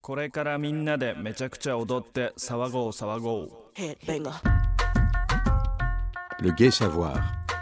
これからみんなでめちゃくちゃ踊って騒ごう騒ごう。 Headbanger. Le Gai Savoir.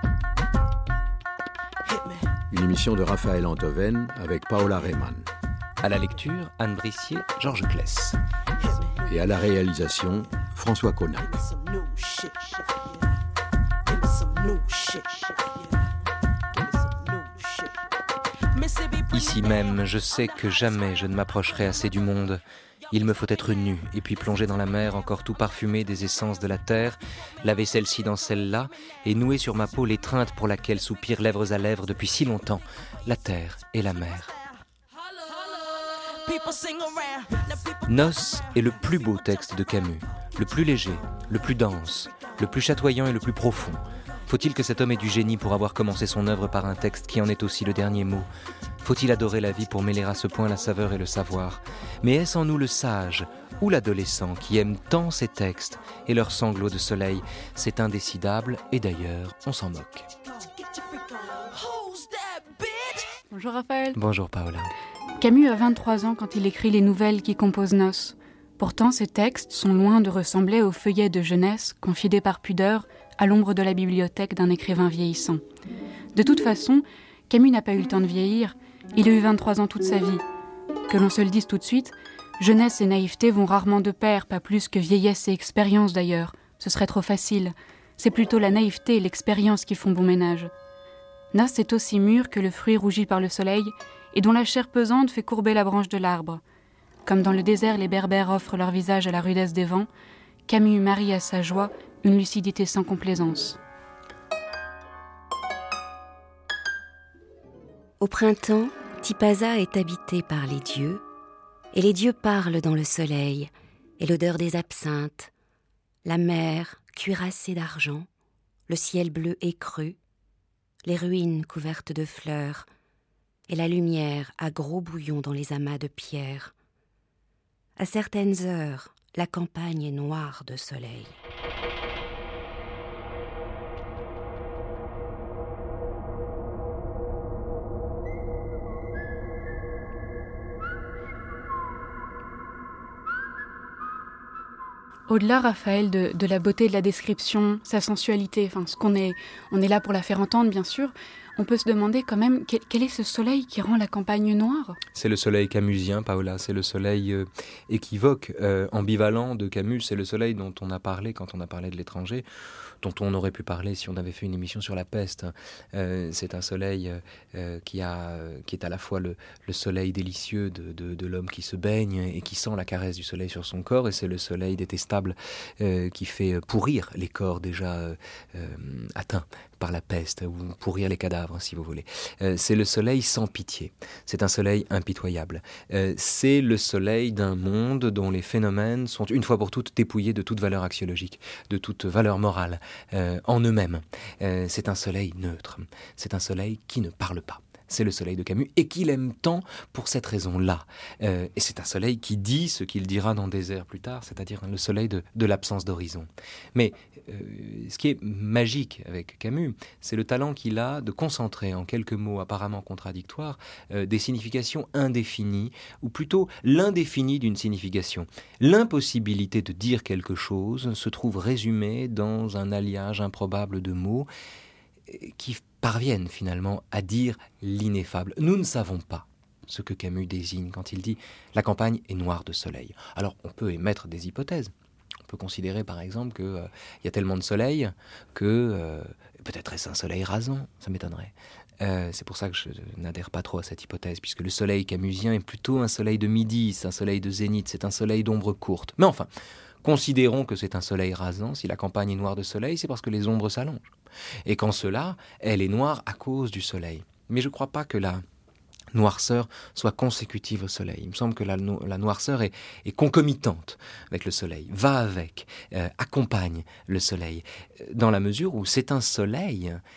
Hit me. Une émission de Raphaël Antoven avec Paola Rehmann. À la lecture, Anne Brissier, Georges Kless. Hit me. Et à la réalisation, François Connac. Give me some new shit. Give me some new shit. Give me some new shit. Mississippi, Ici même, je sais que jamais je ne m'approcherai assez du monde. Il me faut être nu, et puis plonger dans la mer encore tout parfumée des essences de la terre, laver celle-ci dans celle-là, et nouer sur ma peau l'étreinte pour laquelle soupirent lèvres à lèvres depuis si longtemps, la terre et la mer. people sing around. Now people Noces est le plus beau texte de Camus, le plus léger, le plus dense, le plus chatoyant et le plus profond. Faut-il que cet homme ait du génie pour avoir commencé son œuvre par un texte qui en est aussi le dernier mot ? Faut-il adorer la vie pour mêler à ce point la saveur et le savoir ? Mais est-ce en nous le sage ou l'adolescent qui aime tant ces textes et leurs sanglots de soleil ? C'est indécidable et d'ailleurs, on s'en moque. get your freak on. Who's that bitch? Bonjour Raphaël. Bonjour Paola. Camus a 23 ans quand il écrit les nouvelles qui composent Noces. Pourtant, ses textes sont loin de ressembler aux feuillets de jeunesse confidés par pudeur à l'ombre de la bibliothèque d'un écrivain vieillissant. De toute façon, Camus n'a pas eu le temps de vieillir, il a eu 23 ans toute sa vie. Que l'on se le dise tout de suite, jeunesse et naïveté vont rarement de pair, pas plus que vieillesse et expérience d'ailleurs. Ce serait trop facile. C'est plutôt la naïveté et l'expérience qui font bon ménage. Noces est aussi mûr que le fruit rougi par le soleil et dont la chair pesante fait courber la branche de l'arbre. Comme dans le désert les berbères offrent leur visage à la rudesse des vents, Camus marie à sa joie une lucidité sans complaisance. Au printemps, Tipaza est habité par les dieux, et les dieux parlent dans le soleil, et l'odeur des absinthes, la mer cuirassée d'argent, le ciel bleu écru, les ruines couvertes de fleurs, et la lumière à gros bouillons dans les amas de pierre. À certaines heures, la campagne est noire de soleil. Au-delà, Raphaël, de la beauté de la description, sa sensualité, on est là pour la faire entendre, bien sûr, on peut se demander quand même quel est ce soleil qui rend la campagne noire ? C'est le soleil camusien, Paola, c'est le soleil équivoque, ambivalent de Camus, c'est le soleil dont on a parlé quand on a parlé de l'étranger, dont on aurait pu parler si on avait fait une émission sur la peste. C'est un soleil qui est à la fois le soleil délicieux de l'homme qui se baigne et qui sent la caresse du soleil sur son corps, et c'est le soleil détestable qui fait pourrir les corps déjà atteints par la peste, ou pourrir les cadavres, si vous voulez. C'est le soleil sans pitié. C'est un soleil impitoyable. C'est le soleil d'un monde dont les phénomènes sont une fois pour toutes dépouillés de toute valeur axiologique, de toute valeur morale en eux-mêmes. C'est un soleil neutre. C'est un soleil qui ne parle pas. C'est le soleil de Camus, et qu'il aime tant pour cette raison-là. Et c'est un soleil qui dit ce qu'il dira dans Désert plus tard, c'est-à-dire le soleil de l'absence d'horizon. Mais ce qui est magique avec Camus, c'est le talent qu'il a de concentrer en quelques mots apparemment contradictoires des significations indéfinies, ou plutôt l'indéfini d'une signification. L'impossibilité de dire quelque chose se trouve résumée dans un alliage improbable de mots qui parviennent finalement à dire l'ineffable. Nous ne savons pas ce que Camus désigne quand il dit « la campagne est noire de soleil ». Alors on peut émettre des hypothèses. On peut considérer par exemple qu'il y a tellement de soleil que peut-être est-ce un soleil rasant, ça m'étonnerait. C'est pour ça que je n'adhère pas trop à cette hypothèse, puisque le soleil camusien est plutôt un soleil de midi, c'est un soleil de zénith, c'est un soleil d'ombre courte. Mais enfin, considérons que c'est un soleil rasant. Si la campagne est noire de soleil, c'est parce que les ombres s'allongent. Et qu'en cela, elle est noire à cause du soleil. Mais je ne crois pas que la noirceur soit consécutive au soleil. Il me semble que la noirceur est concomitante avec le soleil, va avec, accompagne le soleil, dans la mesure où c'est un soleil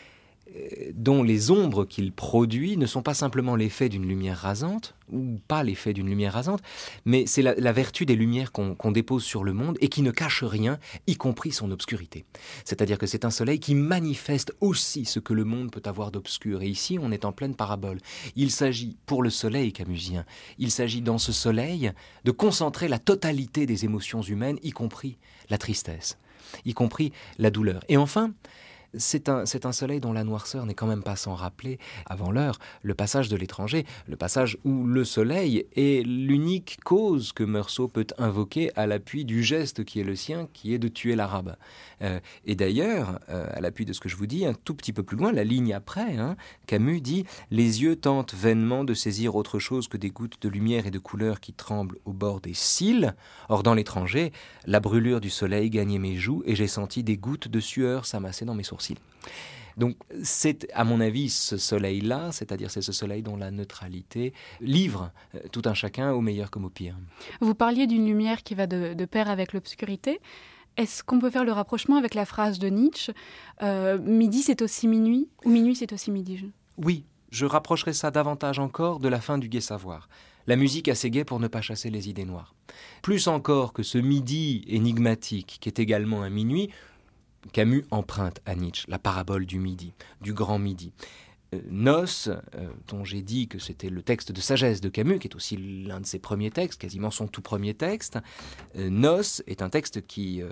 dont les ombres qu'il produit ne sont pas simplement l'effet d'une lumière rasante, ou pas l'effet d'une lumière rasante, mais c'est la vertu des lumières qu'on dépose sur le monde et qui ne cache rien, y compris son obscurité. C'est-à-dire que c'est un soleil qui manifeste aussi ce que le monde peut avoir d'obscur. Et ici, on est en pleine parabole. Il s'agit, pour le soleil camusien, il s'agit dans ce soleil de concentrer la totalité des émotions humaines, y compris la tristesse, y compris la douleur. Et enfin, c'est un soleil dont la noirceur n'est quand même pas sans rappeler, avant l'heure, le passage de l'étranger, le passage où le soleil est l'unique cause que Meursault peut invoquer à l'appui du geste qui est le sien, qui est de tuer l'arabe. Et d'ailleurs, à l'appui de ce que je vous dis, un tout petit peu plus loin, la ligne après, Camus dit « Les yeux tentent vainement de saisir autre chose que des gouttes de lumière et de couleur qui tremblent au bord des cils. Or, dans l'étranger, la brûlure du soleil gagnait mes joues et j'ai senti des gouttes de sueur s'amasser dans mes sourcils. » Donc c'est à mon avis ce soleil-là, c'est-à-dire c'est ce soleil dont la neutralité livre tout un chacun au meilleur comme au pire. Vous parliez d'une lumière qui va de pair avec l'obscurité. Est-ce qu'on peut faire le rapprochement avec la phrase de Nietzsche midi c'est aussi minuit ou minuit c'est aussi midi? Oui, je rapprocherai ça davantage encore de la fin du Gai Savoir. La musique assez gaie pour ne pas chasser les idées noires. Plus encore que ce midi énigmatique qui est également un minuit, Camus emprunte à Nietzsche la parabole du midi, du grand midi. Noces, dont j'ai dit que c'était le texte de sagesse de Camus, qui est aussi l'un de ses premiers textes, quasiment son tout premier texte. Noces est un texte qui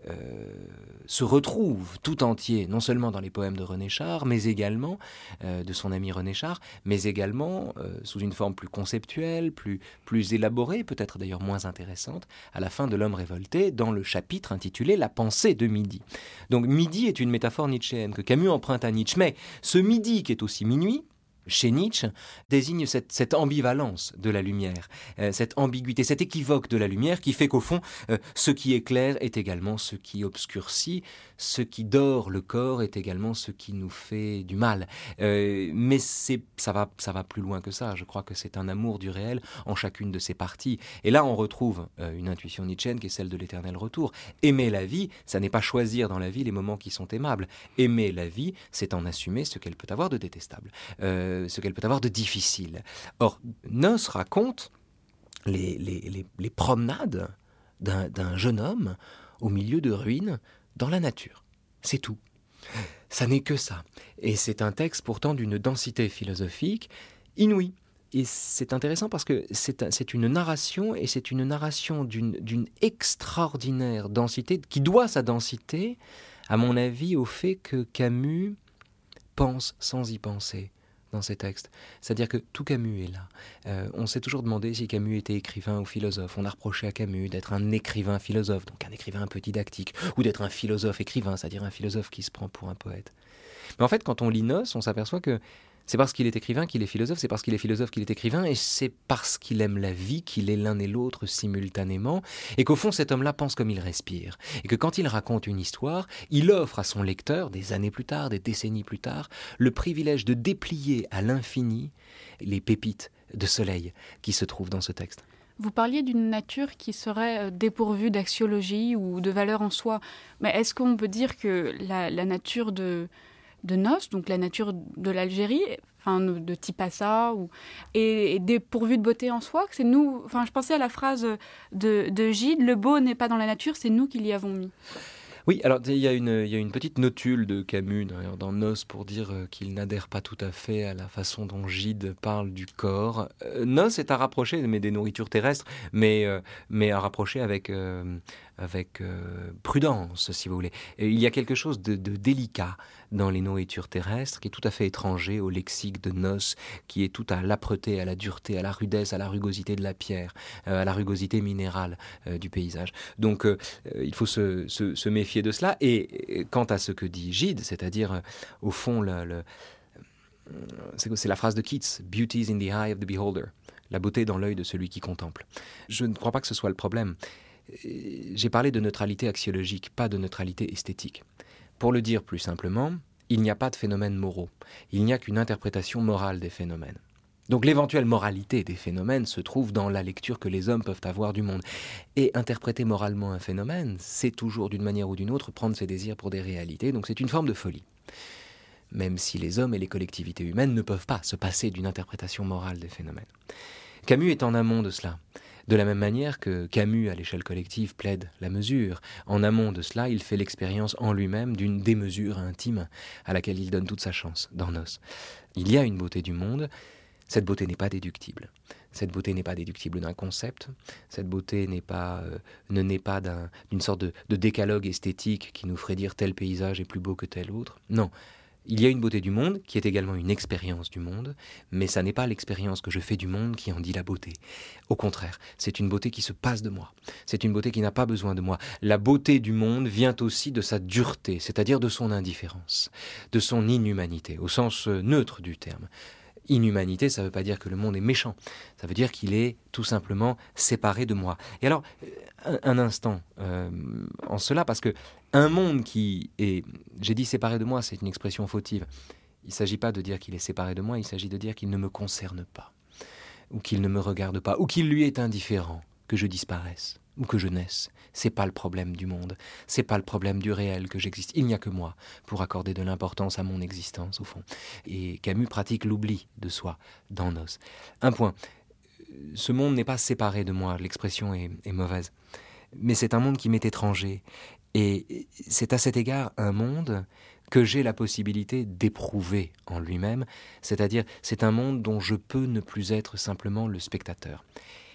se retrouve tout entier, non seulement dans les poèmes de René Char, mais également de son ami René Char, mais également sous une forme plus conceptuelle, plus élaborée, peut-être d'ailleurs moins intéressante, à la fin de L'Homme révolté, dans le chapitre intitulé « La pensée de midi ». Donc midi est une métaphore nietzschéenne que Camus emprunte à Nietzsche, mais ce midi qui est aussi minuit, chez Nietzsche, désigne cette ambivalence de la lumière, cette ambiguïté, cet équivoque de la lumière qui fait qu'au fond, ce qui éclaire est également ce qui obscurcit, ce qui dore le corps est également ce qui nous fait du mal. Mais ça va plus loin que ça. Je crois que c'est un amour du réel en chacune de ses parties. Et là, on retrouve une intuition nietzschéenne qui est celle de l'éternel retour. Aimer la vie, ça n'est pas choisir dans la vie les moments qui sont aimables. Aimer la vie, c'est en assumer ce qu'elle peut avoir de détestable. Ce qu'elle peut avoir de difficile. Or, Noces raconte les promenades d'un jeune homme au milieu de ruines dans la nature. C'est tout. Ça n'est que ça. Et c'est un texte pourtant d'une densité philosophique inouïe. Et c'est intéressant parce que c'est une narration, et c'est une narration d'une extraordinaire densité, qui doit sa densité, à mon avis, au fait que Camus pense sans y penser dans ces textes. C'est-à-dire que tout Camus est là. On s'est toujours demandé si Camus était écrivain ou philosophe. On a reproché à Camus d'être un écrivain philosophe, donc un écrivain un peu didactique, ou d'être un philosophe écrivain, c'est-à-dire un philosophe qui se prend pour un poète. Mais en fait, quand on lit Noces, on s'aperçoit que c'est parce qu'il est écrivain qu'il est philosophe, c'est parce qu'il est philosophe qu'il est écrivain, et c'est parce qu'il aime la vie qu'il est l'un et l'autre simultanément, et qu'au fond cet homme-là pense comme il respire, et que quand il raconte une histoire, il offre à son lecteur, des années plus tard, des décennies plus tard, le privilège de déplier à l'infini les pépites de soleil qui se trouvent dans ce texte. Vous parliez d'une nature qui serait dépourvue d'axiologie ou de valeur en soi, mais est-ce qu'on peut dire que la nature de Noces, donc la nature de l'Algérie, enfin de Tipasa, est dépourvue de beauté en soi, que c'est nous. Enfin, je pensais à la phrase de Gide, le beau n'est pas dans la nature, c'est nous qui l'y avons mis. Oui, alors il y a une petite notule de Camus dans Noces pour dire qu'il n'adhère pas tout à fait à la façon dont Gide parle du corps. Noces est à rapprocher des nourritures terrestres, mais à rapprocher avec prudence, si vous voulez. Et il y a quelque chose de délicat dans les nourritures terrestres qui est tout à fait étranger au lexique de Noces, qui est tout à l'âpreté, à la dureté, à la rudesse, à la rugosité de la pierre, à la rugosité minérale du paysage. Donc il faut se méfier de cela. Et quant à ce que dit Gide, c'est-à-dire au fond c'est la phrase de Keats, « Beauty is in the eye of the beholder », la beauté dans l'œil de celui qui contemple. Je ne crois pas que ce soit le problème. J'ai parlé de neutralité axiologique, pas de neutralité esthétique. Pour le dire plus simplement, il n'y a pas de phénomènes moraux. Il n'y a qu'une interprétation morale des phénomènes. Donc l'éventuelle moralité des phénomènes se trouve dans la lecture que les hommes peuvent avoir du monde. Et interpréter moralement un phénomène, c'est toujours d'une manière ou d'une autre prendre ses désirs pour des réalités, donc c'est une forme de folie. même si les hommes et les collectivités humaines ne peuvent pas se passer d'une interprétation morale des phénomènes. Camus est en amont de cela. De la même manière que Camus, à l'échelle collective, plaide la mesure, en amont de cela, il fait l'expérience en lui-même d'une démesure intime à laquelle il donne toute sa chance dans Nos. Il y a une beauté du monde, cette beauté n'est pas déductible. Cette beauté n'est pas déductible d'un concept, cette beauté ne naît pas d'une sorte de décalogue esthétique qui nous ferait dire tel paysage est plus beau que tel autre. Non. Il y a une beauté du monde qui est également une expérience du monde, mais ça n'est pas l'expérience que je fais du monde qui en dit la beauté. Au contraire, c'est une beauté qui se passe de moi. C'est une beauté qui n'a pas besoin de moi. La beauté du monde vient aussi de sa dureté, c'est-à-dire de son indifférence, de son inhumanité, au sens neutre du terme. Inhumanité, ça ne veut pas dire que le monde est méchant, ça veut dire qu'il est tout simplement séparé de moi. Et alors, un instant en cela, parce que un monde qui est, j'ai dit séparé de moi, c'est une expression fautive. Il ne s'agit pas de dire qu'il est séparé de moi, il s'agit de dire qu'il ne me concerne pas, ou qu'il ne me regarde pas, ou qu'il lui est indifférent que je disparaisse, ou que je naisse. C'est pas le problème du monde, c'est pas le problème du réel que j'existe. Il n'y a que moi pour accorder de l'importance à mon existence, au fond. Et Camus pratique l'oubli de soi dans Nos. Un point, ce monde n'est pas séparé de moi, l'expression est mauvaise, mais c'est un monde qui m'est étranger. Et c'est à cet égard un monde que j'ai la possibilité d'éprouver en lui-même, c'est-à-dire c'est un monde dont je peux ne plus être simplement le spectateur.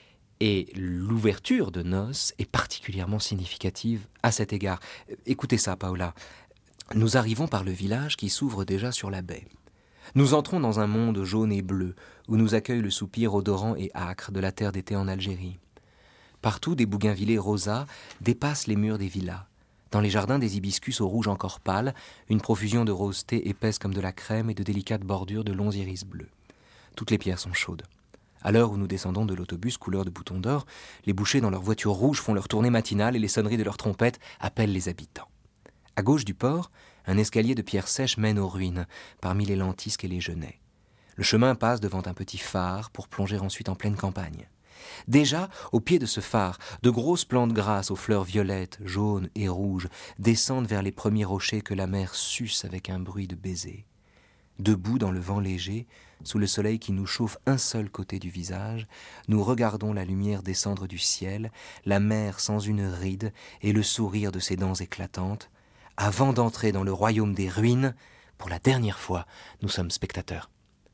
Et l'ouverture de Nos est particulièrement significative à cet égard. Écoutez ça, Paola. Nous arrivons par le village qui s'ouvre déjà sur la baie. Nous entrons dans un monde jaune et bleu, où nous accueille le soupir odorant et âcre de la terre d'été en Algérie. Partout, des bougainvillées rosas dépassent les murs des villas. Dans les jardins, des hibiscus au rouge encore pâle, une profusion de rosée épaisse comme de la crème et de délicates bordures de longs iris bleus. Toutes les pierres sont chaudes. À l'heure où nous descendons de l'autobus couleur de bouton d'or, les bouchers dans leurs voitures rouges font leur tournée matinale et les sonneries de leurs trompettes appellent les habitants. À gauche du port, un escalier de pierres sèches mène aux ruines, parmi les lentisques et les genêts. Le chemin passe devant un petit phare pour plonger ensuite en pleine campagne. Déjà, au pied de ce phare, de grosses plantes grasses aux fleurs violettes, jaunes et rouges descendent vers les premiers rochers que la mer suce avec un bruit de baiser. Debout dans le vent léger, sous le soleil qui nous chauffe un seul côté du visage, nous regardons la lumière descendre du ciel, la mer sans une ride et le sourire de ses dents éclatantes. Avant d'entrer dans le royaume des ruines, pour la dernière fois, nous sommes spectateurs.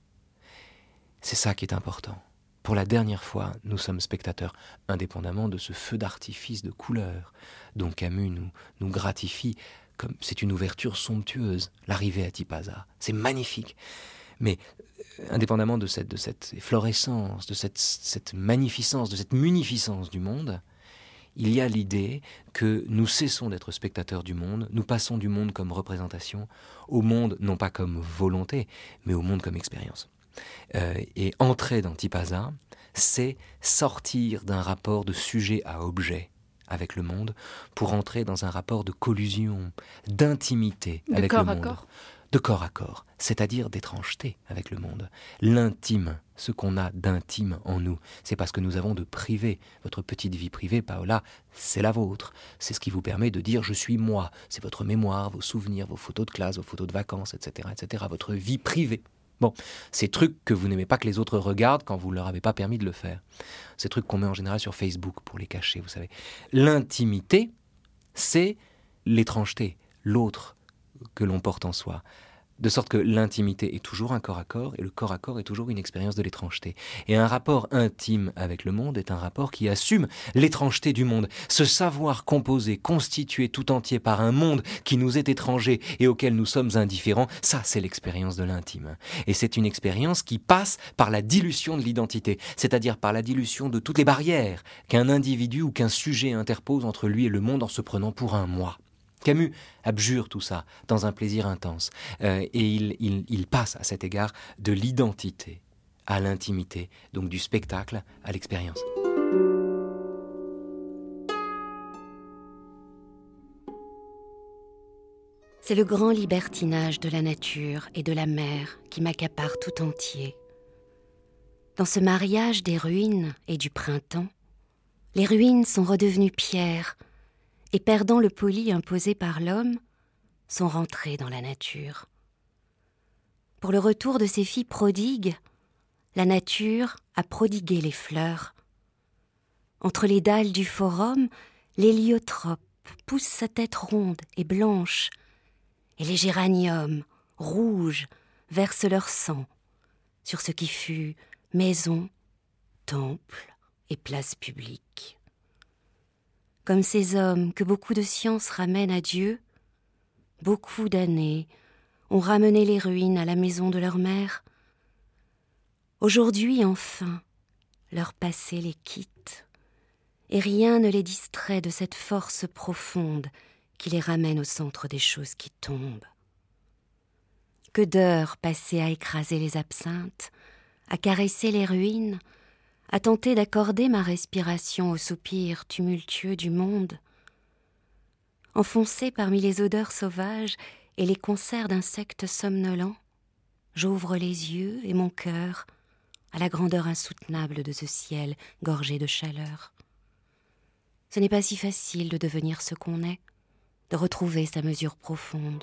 C'est ça qui est important. Pour la dernière fois, nous sommes spectateurs, indépendamment de ce feu d'artifice de couleurs dont Camus nous gratifie. Comme c'est une ouverture somptueuse, l'arrivée à Tipaza. C'est magnifique. Mais indépendamment de cette efflorescence, de cette magnificence, de cette munificence du monde, il y a l'idée que nous cessons d'être spectateurs du monde, nous passons du monde comme représentation, au monde non pas comme volonté, mais au monde comme expérience. Et entrer dans Tipaza, c'est sortir d'un rapport de sujet à objet avec le monde, pour entrer dans un rapport de collusion, d'intimité avec le monde. De corps à corps, c'est-à-dire d'étrangeté avec le monde. L'intime, ce qu'on a d'intime en nous, c'est parce que nous avons de privé. Votre petite vie privée, Paola, c'est la vôtre. C'est ce qui vous permet de dire « je suis moi ». C'est votre mémoire, vos souvenirs, vos photos de classe, vos photos de vacances, etc., etc., votre vie privée. Bon, ces trucs que vous n'aimez pas que les autres regardent quand vous ne leur avez pas permis de le faire. Ces trucs qu'on met en général sur Facebook pour les cacher, vous savez. L'intimité, c'est l'étrangeté, l'autre que l'on porte en soi. De sorte que l'intimité est toujours un corps à corps et le corps à corps est toujours une expérience de l'étrangeté. Et un rapport intime avec le monde est un rapport qui assume l'étrangeté du monde. Ce savoir composé, constitué tout entier par un monde qui nous est étranger et auquel nous sommes indifférents, ça c'est l'expérience de l'intime. Et c'est une expérience qui passe par la dilution de l'identité, c'est-à-dire par la dilution de toutes les barrières qu'un individu ou qu'un sujet interpose entre lui et le monde en se prenant pour un moi. Camus abjure tout ça dans un plaisir intense et il passe à cet égard de l'identité à l'intimité, donc du spectacle à l'expérience. C'est le grand libertinage de la nature et de la mer qui m'accapare tout entier. Dans ce mariage des ruines et du printemps, les ruines sont redevenues pierres et perdant le poli imposé par l'homme, sont rentrées dans la nature. pour le retour de ses filles prodigues, la nature a prodigué les fleurs. Entre les dalles du forum, l'héliotrope pousse sa tête ronde et blanche, et les géraniums, rouges, versent leur sang sur ce qui fut maison, temple et place publique. Comme ces hommes que beaucoup de sciences ramènent à Dieu, beaucoup d'années ont ramené les ruines à la maison de leur mère. Aujourd'hui, enfin, leur passé les quitte, et rien ne les distrait de cette force profonde qui les ramène au centre des choses qui tombent. Que d'heures passées à écraser les absinthes, à caresser les ruines, à tenter d'accorder ma respiration aux soupirs tumultueux du monde. Enfoncé parmi les odeurs sauvages et les concerts d'insectes somnolents, j'ouvre les yeux et mon cœur à la grandeur insoutenable de ce ciel gorgé de chaleur. Ce n'est pas si facile de devenir ce qu'on est, de retrouver sa mesure profonde.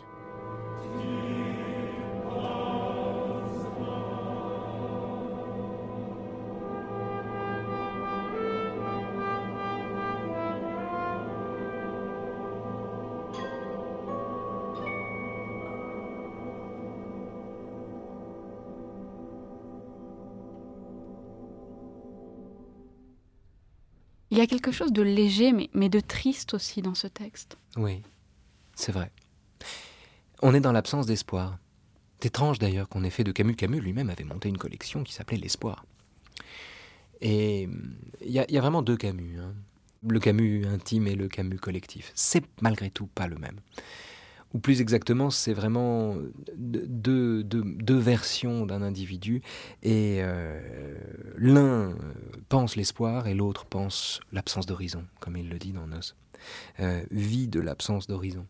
Il y a quelque chose de léger, mais de triste aussi dans ce texte. Oui, c'est vrai. On est dans l'absence d'espoir. C'est étrange d'ailleurs qu'on ait fait de Camus. Camus lui-même avait monté une collection qui s'appelait L'Espoir. Et il y a vraiment deux Camus, hein. Le Camus intime et le Camus collectif. C'est malgré tout pas le même. Ou plus exactement, c'est vraiment deux versions d'un individu. Et l'un pense l'espoir et l'autre pense l'absence d'horizon, comme il le dit dans Nos. Vit de l'absence d'horizon.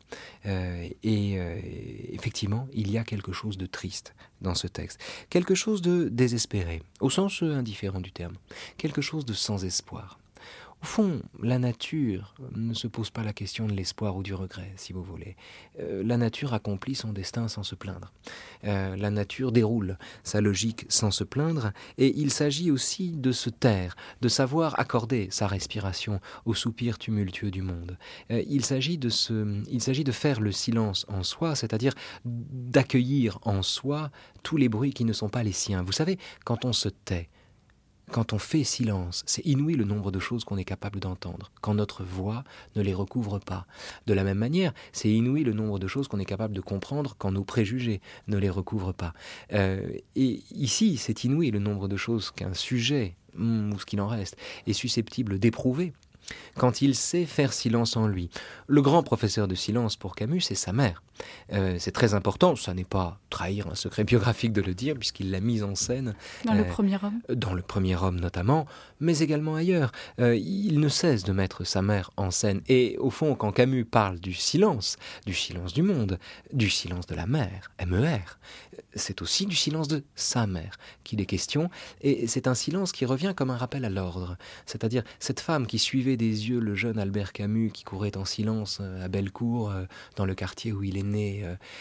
Effectivement, il y a quelque chose de triste dans ce texte. Quelque chose de désespéré, au sens indifférent du terme. Quelque chose de sans espoir. Au fond, la nature ne se pose pas la question de l'espoir ou du regret, si vous voulez. La nature accomplit son destin sans se plaindre. La nature déroule sa logique sans se plaindre, et il s'agit aussi de se taire, de savoir accorder sa respiration aux soupirs tumultueux du monde. Il s'agit de faire le silence en soi, c'est-à-dire d'accueillir en soi tous les bruits qui ne sont pas les siens. Vous savez, quand on se tait, quand on fait silence, c'est inouï le nombre de choses qu'on est capable d'entendre, quand notre voix ne les recouvre pas. De la même manière, c'est inouï le nombre de choses qu'on est capable de comprendre quand nos préjugés ne les recouvrent pas. Et ici, c'est inouï le nombre de choses qu'un sujet, ou ce qu'il en reste, est susceptible d'éprouver quand il sait faire silence en lui. Le grand professeur de silence pour Camus, c'est sa mère. C'est très important, ça n'est pas trahir un secret biographique de le dire, puisqu'il l'a mise en scène. Dans Le Premier Homme. Dans Le Premier Homme notamment, mais également ailleurs. Il ne cesse de mettre sa mère en scène. Et au fond, quand Camus parle du silence du monde, du silence de la mère, M-E-R, c'est aussi du silence de sa mère qu'il est question. Et c'est un silence qui revient comme un rappel à l'ordre. C'est-à-dire cette femme qui suivait des yeux le jeune Albert Camus qui courait en silence à Bellecour, dans le quartier où il est né.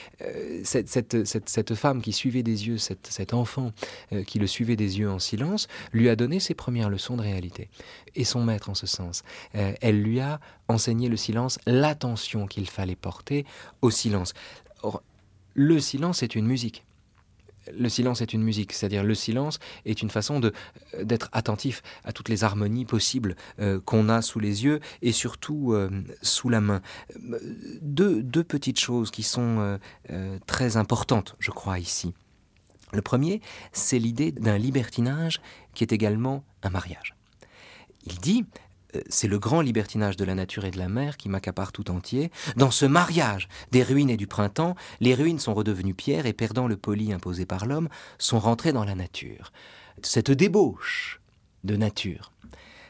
Cette femme qui suivait des yeux, cet enfant qui le suivait des yeux en silence, lui a donné ses premières leçons de réalité. Et son maître en ce sens. Elle lui a enseigné le silence, l'attention qu'il fallait porter au silence. Or, le silence est une musique. Le silence est une musique, c'est-à-dire le silence est une façon d'être attentif à toutes les harmonies possibles qu'on a sous les yeux et surtout sous la main. Deux petites choses qui sont très importantes, je crois, ici. Le premier, c'est l'idée d'un libertinage qui est également un mariage. Il dit... C'est le grand libertinage de la nature et de la mer qui m'accapare tout entier. Dans ce mariage des ruines et du printemps, les ruines sont redevenues pierres et, perdant le poli imposé par l'homme, sont rentrées dans la nature. Cette débauche de nature,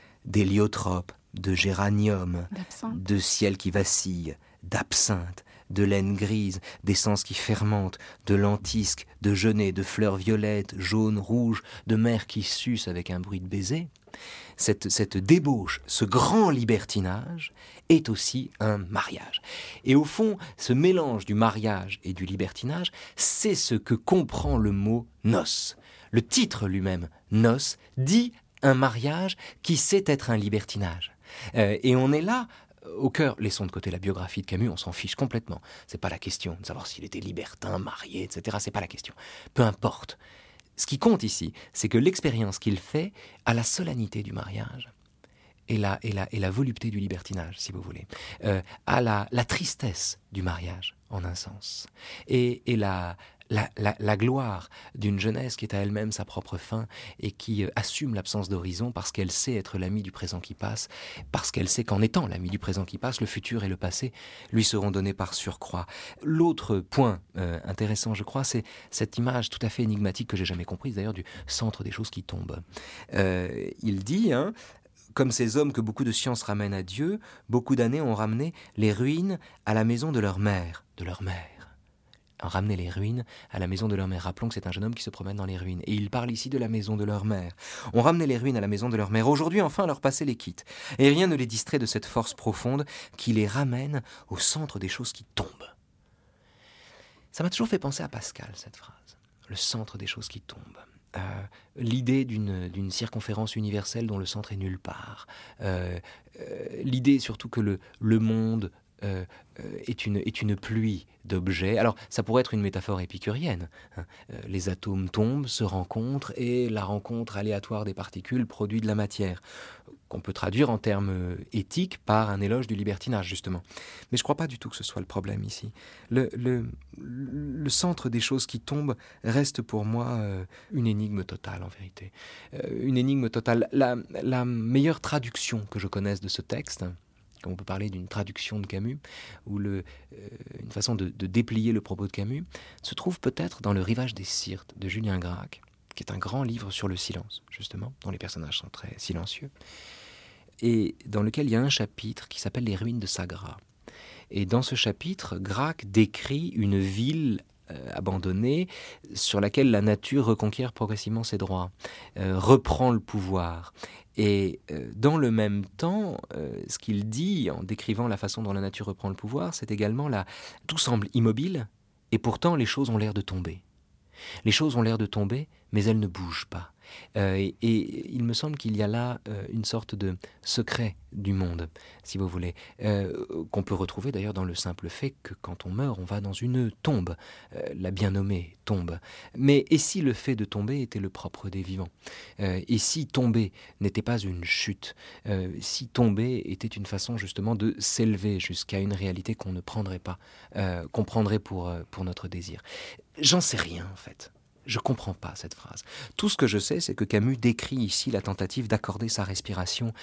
d'héliotropes, de géranium, de ciel qui vacille, d'absinthe, de laine grise, d'essence qui fermente, de lentisques, de genêts, de fleurs violettes, jaunes, rouges, de mer qui suce avec un bruit de baiser, cette débauche, ce grand libertinage est aussi un mariage. Et au fond, ce mélange du mariage et du libertinage, c'est ce que comprend le mot noces. Le titre lui-même, noces, dit un mariage qui sait être un libertinage. Et on est là, au cœur, laissons de côté la biographie de Camus, on s'en fiche complètement. C'est pas la question de savoir s'il était libertin, marié, etc. C'est pas la question. Peu importe. Ce qui compte ici, c'est que l'expérience qu'il fait a la solennité du mariage et la volupté du libertinage, si vous voulez, a la tristesse du mariage, en un sens, et la gloire d'une jeunesse qui est à elle-même sa propre fin et qui assume l'absence d'horizon parce qu'elle sait être l'amie du présent qui passe, parce qu'elle sait qu'en étant l'amie du présent qui passe, le futur et le passé lui seront donnés par surcroît. L'autre point intéressant, je crois, c'est cette image tout à fait énigmatique que j'ai jamais comprise, d'ailleurs, du centre des choses qui tombent. Il dit, comme ces hommes que beaucoup de sciences ramènent à Dieu, beaucoup d'années ont ramené les ruines à la maison de leur mère, ramener les ruines à la maison de leur mère. Rappelons que c'est un jeune homme qui se promène dans les ruines. Et il parle ici de la maison de leur mère. On ramenait les ruines à la maison de leur mère. Aujourd'hui, enfin, leur passé les quitte. Et rien ne les distrait de cette force profonde qui les ramène au centre des choses qui tombent. Ça m'a toujours fait penser à Pascal, cette phrase. Le centre des choses qui tombent. L'idée d'une circonférence universelle dont le centre est nulle part. L'idée surtout que le monde est une pluie d'objets. Alors, ça pourrait être une métaphore épicurienne. Les atomes tombent, se rencontrent, et la rencontre aléatoire des particules produit de la matière, qu'on peut traduire en termes éthiques par un éloge du libertinage, justement. Mais je ne crois pas du tout que ce soit le problème ici. Le centre des choses qui tombent reste pour moi une énigme totale, en vérité. Une énigme totale. La meilleure traduction que je connaisse de ce texte, comme on peut parler d'une traduction de Camus, ou une façon de déplier le propos de Camus, se trouve peut-être dans Le Rivage des Syrtes de Julien Gracq, qui est un grand livre sur le silence, justement, dont les personnages sont très silencieux, et dans lequel il y a un chapitre qui s'appelle « Les ruines de Sagra ». Et dans ce chapitre, Gracq décrit une ville abandonnée sur laquelle la nature reconquiert progressivement ses droits, reprend le pouvoir. Et dans le même temps, ce qu'il dit en décrivant la façon dont la nature reprend le pouvoir, c'est également tout semble immobile et pourtant les choses ont l'air de tomber. Les choses ont l'air de tomber, mais elles ne bougent pas. Et il me semble qu'il y a là une sorte de secret du monde, si vous voulez, qu'on peut retrouver d'ailleurs dans le simple fait que quand on meurt, on va dans une tombe, la bien nommée tombe. Mais et si le fait de tomber était le propre des vivants ? Et si tomber n'était pas une chute ? Si tomber était une façon justement de s'élever jusqu'à une réalité qu'on ne prendrait pas, qu'on prendrait pour notre désir ? J'en sais rien en fait. Je ne comprends pas cette phrase. Tout ce que je sais, c'est que Camus décrit ici la tentative d'accorder sa respiration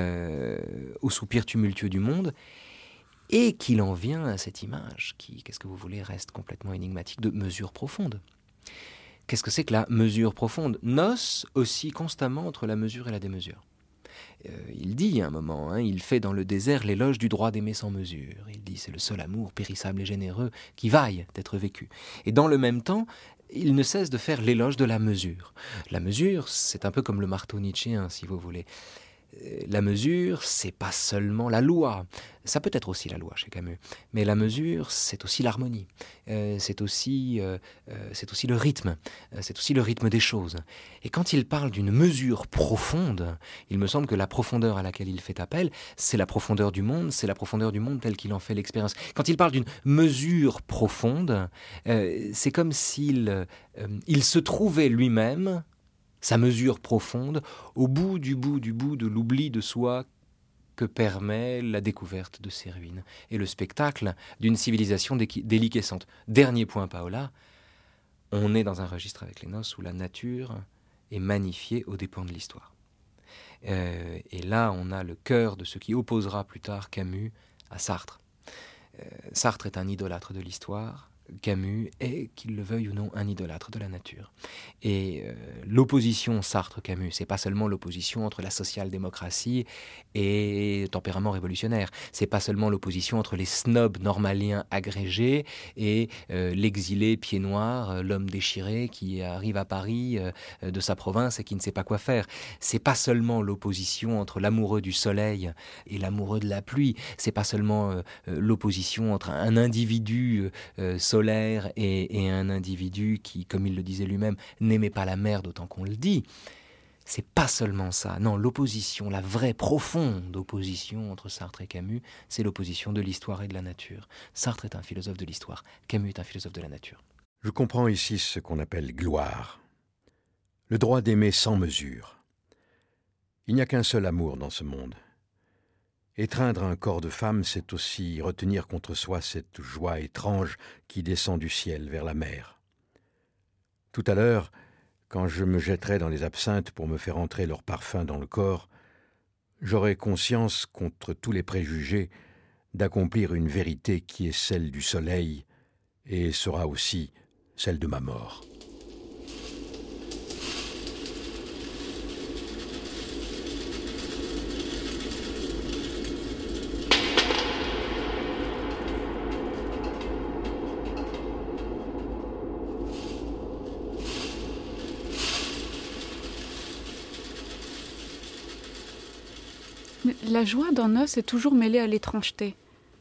au soupir tumultueux du monde et qu'il en vient à cette image qui, qu'est-ce que vous voulez, reste complètement énigmatique, de mesure profonde. Qu'est-ce que c'est que la mesure profonde ? Noce oscille constamment entre la mesure et la démesure. Il dit à un moment, il fait dans le désert l'éloge du droit d'aimer sans mesure. Il dit c'est le seul amour périssable et généreux qui vaille d'être vécu. Et dans le même temps, il ne cesse de faire l'éloge de la mesure. La mesure, c'est un peu comme le marteau nietzschéen, si vous voulez. La mesure, c'est pas seulement la loi. Ça peut être aussi la loi chez Camus. Mais la mesure, c'est aussi l'harmonie. C'est aussi le rythme. C'est aussi le rythme des choses. Et quand il parle d'une mesure profonde, il me semble que la profondeur à laquelle il fait appel, c'est la profondeur du monde, c'est la profondeur du monde telle qu'il en fait l'expérience. Quand il parle d'une mesure profonde, c'est comme s'il se trouvait lui-même sa mesure profonde, au bout de l'oubli de soi que permet la découverte de ces ruines et le spectacle d'une civilisation déliquescente. Dernier point, Paola, on est dans un registre avec les noces où la nature est magnifiée aux dépens de l'histoire. Et là, on a le cœur de ce qui opposera plus tard Camus à Sartre. Sartre est un idolâtre de l'histoire, Camus est, qu'il le veuille ou non, un idolâtre de la nature. Et l'opposition Sartre-Camus, c'est pas seulement l'opposition entre la social-démocratie et le tempérament révolutionnaire. C'est pas seulement l'opposition entre les snobs normaliens agrégés et l'exilé pied noir, l'homme déchiré qui arrive à Paris de sa province et qui ne sait pas quoi faire. C'est pas seulement l'opposition entre l'amoureux du soleil et l'amoureux de la pluie. C'est pas seulement l'opposition entre un individu solaire et un individu qui, comme il le disait lui-même, n'aimait pas la mer d'autant qu'on le dit. C'est pas seulement ça. Non, l'opposition, la vraie, profonde opposition entre Sartre et Camus, c'est l'opposition de l'histoire et de la nature. Sartre est un philosophe de l'histoire, Camus est un philosophe de la nature. Je comprends ici ce qu'on appelle gloire. Le droit d'aimer sans mesure. Il n'y a qu'un seul amour dans ce monde. Étreindre un corps de femme, c'est aussi retenir contre soi cette joie étrange qui descend du ciel vers la mer. Tout à l'heure, quand je me jetterai dans les absinthes pour me faire entrer leur parfum dans le corps, j'aurai conscience, contre tous les préjugés, d'accomplir une vérité qui est celle du soleil et sera aussi celle de ma mort. Mais la joie dans Noces est toujours mêlée à l'étrangeté.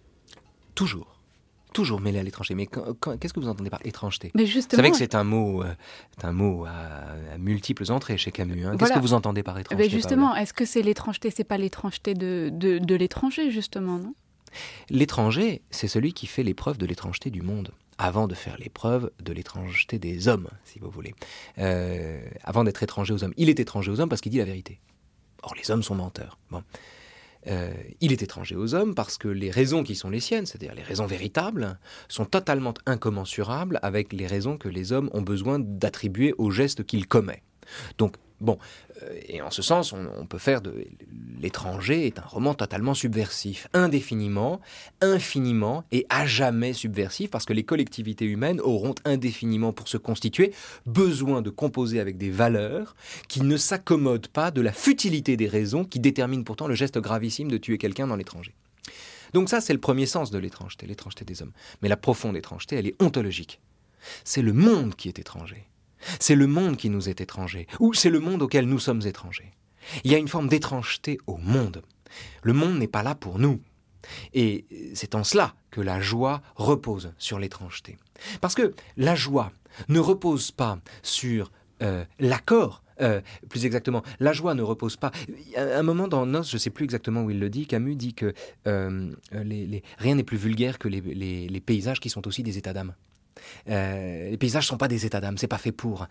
Toujours mêlé à l'étranger. Mais qu'est-ce que vous entendez par étrangeté ? Mais Vous justement, savez que c'est un mot à multiples entrées chez Camus. Hein. Qu'est-ce Voilà. que vous entendez par étrangeté ? justement, est-ce que c'est l'étrangeté, c'est pas l'étrangeté de l'étranger, justement, non ? L'étranger, c'est celui qui fait l'épreuve de l'étrangeté du monde, avant de faire l'épreuve de l'étrangeté des hommes, si vous voulez. Avant d'être étranger aux hommes. Il est étranger aux hommes parce qu'il dit la vérité. Or, les hommes sont menteurs. Bon. Il est étranger aux hommes parce que les raisons qui sont les siennes, c'est-à-dire les raisons véritables, sont totalement incommensurables avec les raisons que les hommes ont besoin d'attribuer au geste qu'il commet. Donc, bon, et en ce sens, on peut faire de L'étranger est un roman totalement subversif, indéfiniment, infiniment et à jamais subversif, parce que les collectivités humaines auront indéfiniment pour se constituer besoin de composer avec des valeurs qui ne s'accommodent pas de la futilité des raisons qui déterminent pourtant le geste gravissime de tuer quelqu'un dans l'étranger. Donc ça, c'est le premier sens de l'étrangeté des hommes. Mais la profonde étrangeté, elle est ontologique. C'est le monde qui est étranger. C'est le monde qui nous est étranger, ou c'est le monde auquel nous sommes étrangers. Il y a une forme d'étrangeté au monde. Le monde n'est pas là pour nous. Et c'est en cela que la joie repose sur l'étrangeté. Parce que la joie ne repose pas sur l'accord. Plus exactement, la joie ne repose pas. À un moment dans Noces, je ne sais plus exactement où il le dit, Camus dit que rien n'est plus vulgaire que les paysages qui sont aussi des états d'âme. Les paysages ne sont pas des états d'âme, c'est pas fait pour.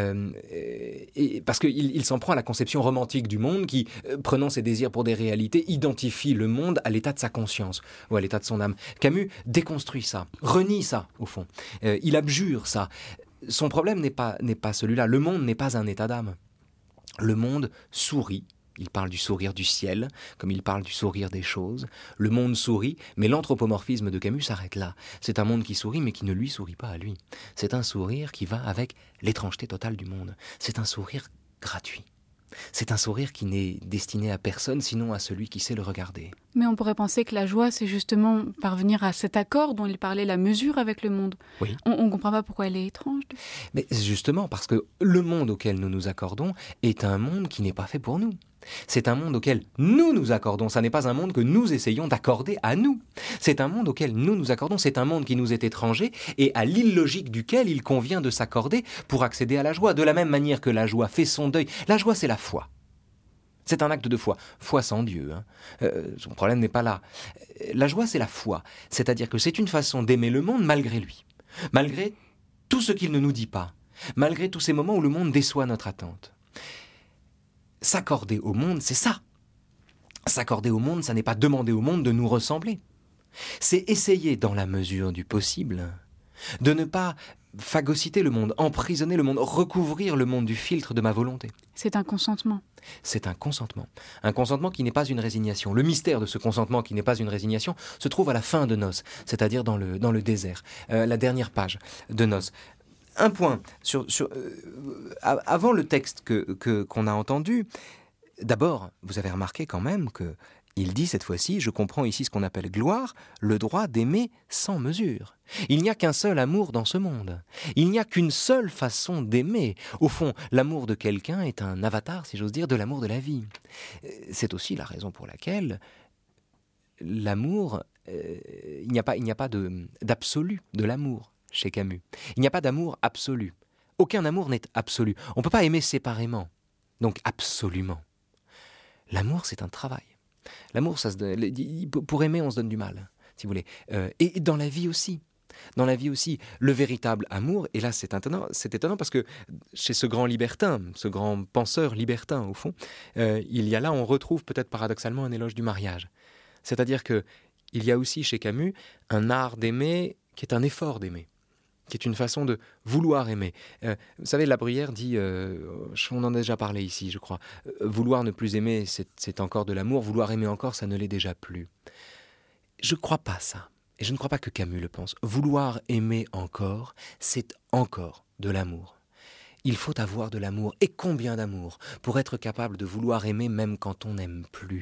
Parce qu'il s'en prend à la conception romantique du monde qui, prenant ses désirs pour des réalités, identifie le monde à l'état de sa conscience ou à l'état de son âme. Camus déconstruit ça, renie ça au fond. Il abjure ça. Son problème n'est pas celui-là. Le monde n'est pas un état d'âme. Le monde sourit. Il parle du sourire du ciel, comme il parle du sourire des choses. Le monde sourit, mais l'anthropomorphisme de Camus s'arrête là. C'est un monde qui sourit, mais qui ne lui sourit pas à lui. C'est un sourire qui va avec l'étrangeté totale du monde. C'est un sourire gratuit. C'est un sourire qui n'est destiné à personne, sinon à celui qui sait le regarder. Mais on pourrait penser que la joie, c'est justement parvenir à cet accord dont il parlait, la mesure avec le monde. Oui. On ne comprend pas pourquoi elle est étrange. Mais justement, parce que le monde auquel nous nous accordons est un monde qui n'est pas fait pour nous. C'est un monde auquel nous nous accordons, ça n'est pas un monde que nous essayons d'accorder à nous. C'est un monde auquel nous nous accordons, c'est un monde qui nous est étranger et à l'illogique duquel il convient de s'accorder pour accéder à la joie. De la même manière que la joie fait son deuil. La joie, c'est la foi. C'est un acte de foi. Foi sans Dieu. Son problème n'est pas là. La joie, c'est la foi. C'est-à-dire que c'est une façon d'aimer le monde malgré lui. Malgré tout ce qu'il ne nous dit pas. Malgré tous ces moments où le monde déçoit notre attente. S'accorder au monde, c'est ça. S'accorder au monde, ça n'est pas demander au monde de nous ressembler. C'est essayer, dans la mesure du possible, de ne pas phagocyter le monde, emprisonner le monde, recouvrir le monde du filtre de ma volonté. C'est un consentement. C'est un consentement qui n'est pas une résignation. Le mystère de ce consentement qui n'est pas une résignation se trouve à la fin de Nos, c'est-à-dire dans le désert, la dernière page de Nos. Un point avant le texte qu'on a entendu. D'abord, vous avez remarqué quand même qu'il dit cette fois-ci, je comprends ici ce qu'on appelle gloire, le droit d'aimer sans mesure. Il n'y a qu'un seul amour dans ce monde. Il n'y a qu'une seule façon d'aimer. Au fond, l'amour de quelqu'un est un avatar, si j'ose dire, de l'amour de la vie. C'est aussi la raison pour laquelle l'amour, il n'y a pas d'absolu de l'amour chez Camus. Il n'y a pas d'amour absolu. Aucun amour n'est absolu. On ne peut pas aimer séparément. Donc absolument. L'amour, c'est un travail. L'amour, pour aimer, on se donne du mal, si vous voulez. Et dans la vie aussi. Dans la vie aussi, le véritable amour, et là c'est étonnant parce que chez ce grand libertin, ce grand penseur libertin au fond, il y a là, on retrouve peut-être paradoxalement un éloge du mariage. C'est-à-dire qu'il y a aussi chez Camus un art d'aimer qui est un effort d'aimer, qui est une façon de vouloir aimer. Vous savez, La Bruyère dit, on en a déjà parlé ici, je crois, vouloir ne plus aimer, c'est encore de l'amour, vouloir aimer encore, ça ne l'est déjà plus. Je ne crois pas ça, et je ne crois pas que Camus le pense. Vouloir aimer encore, c'est encore de l'amour. Il faut avoir de l'amour, et combien d'amour, pour être capable de vouloir aimer même quand on n'aime plus.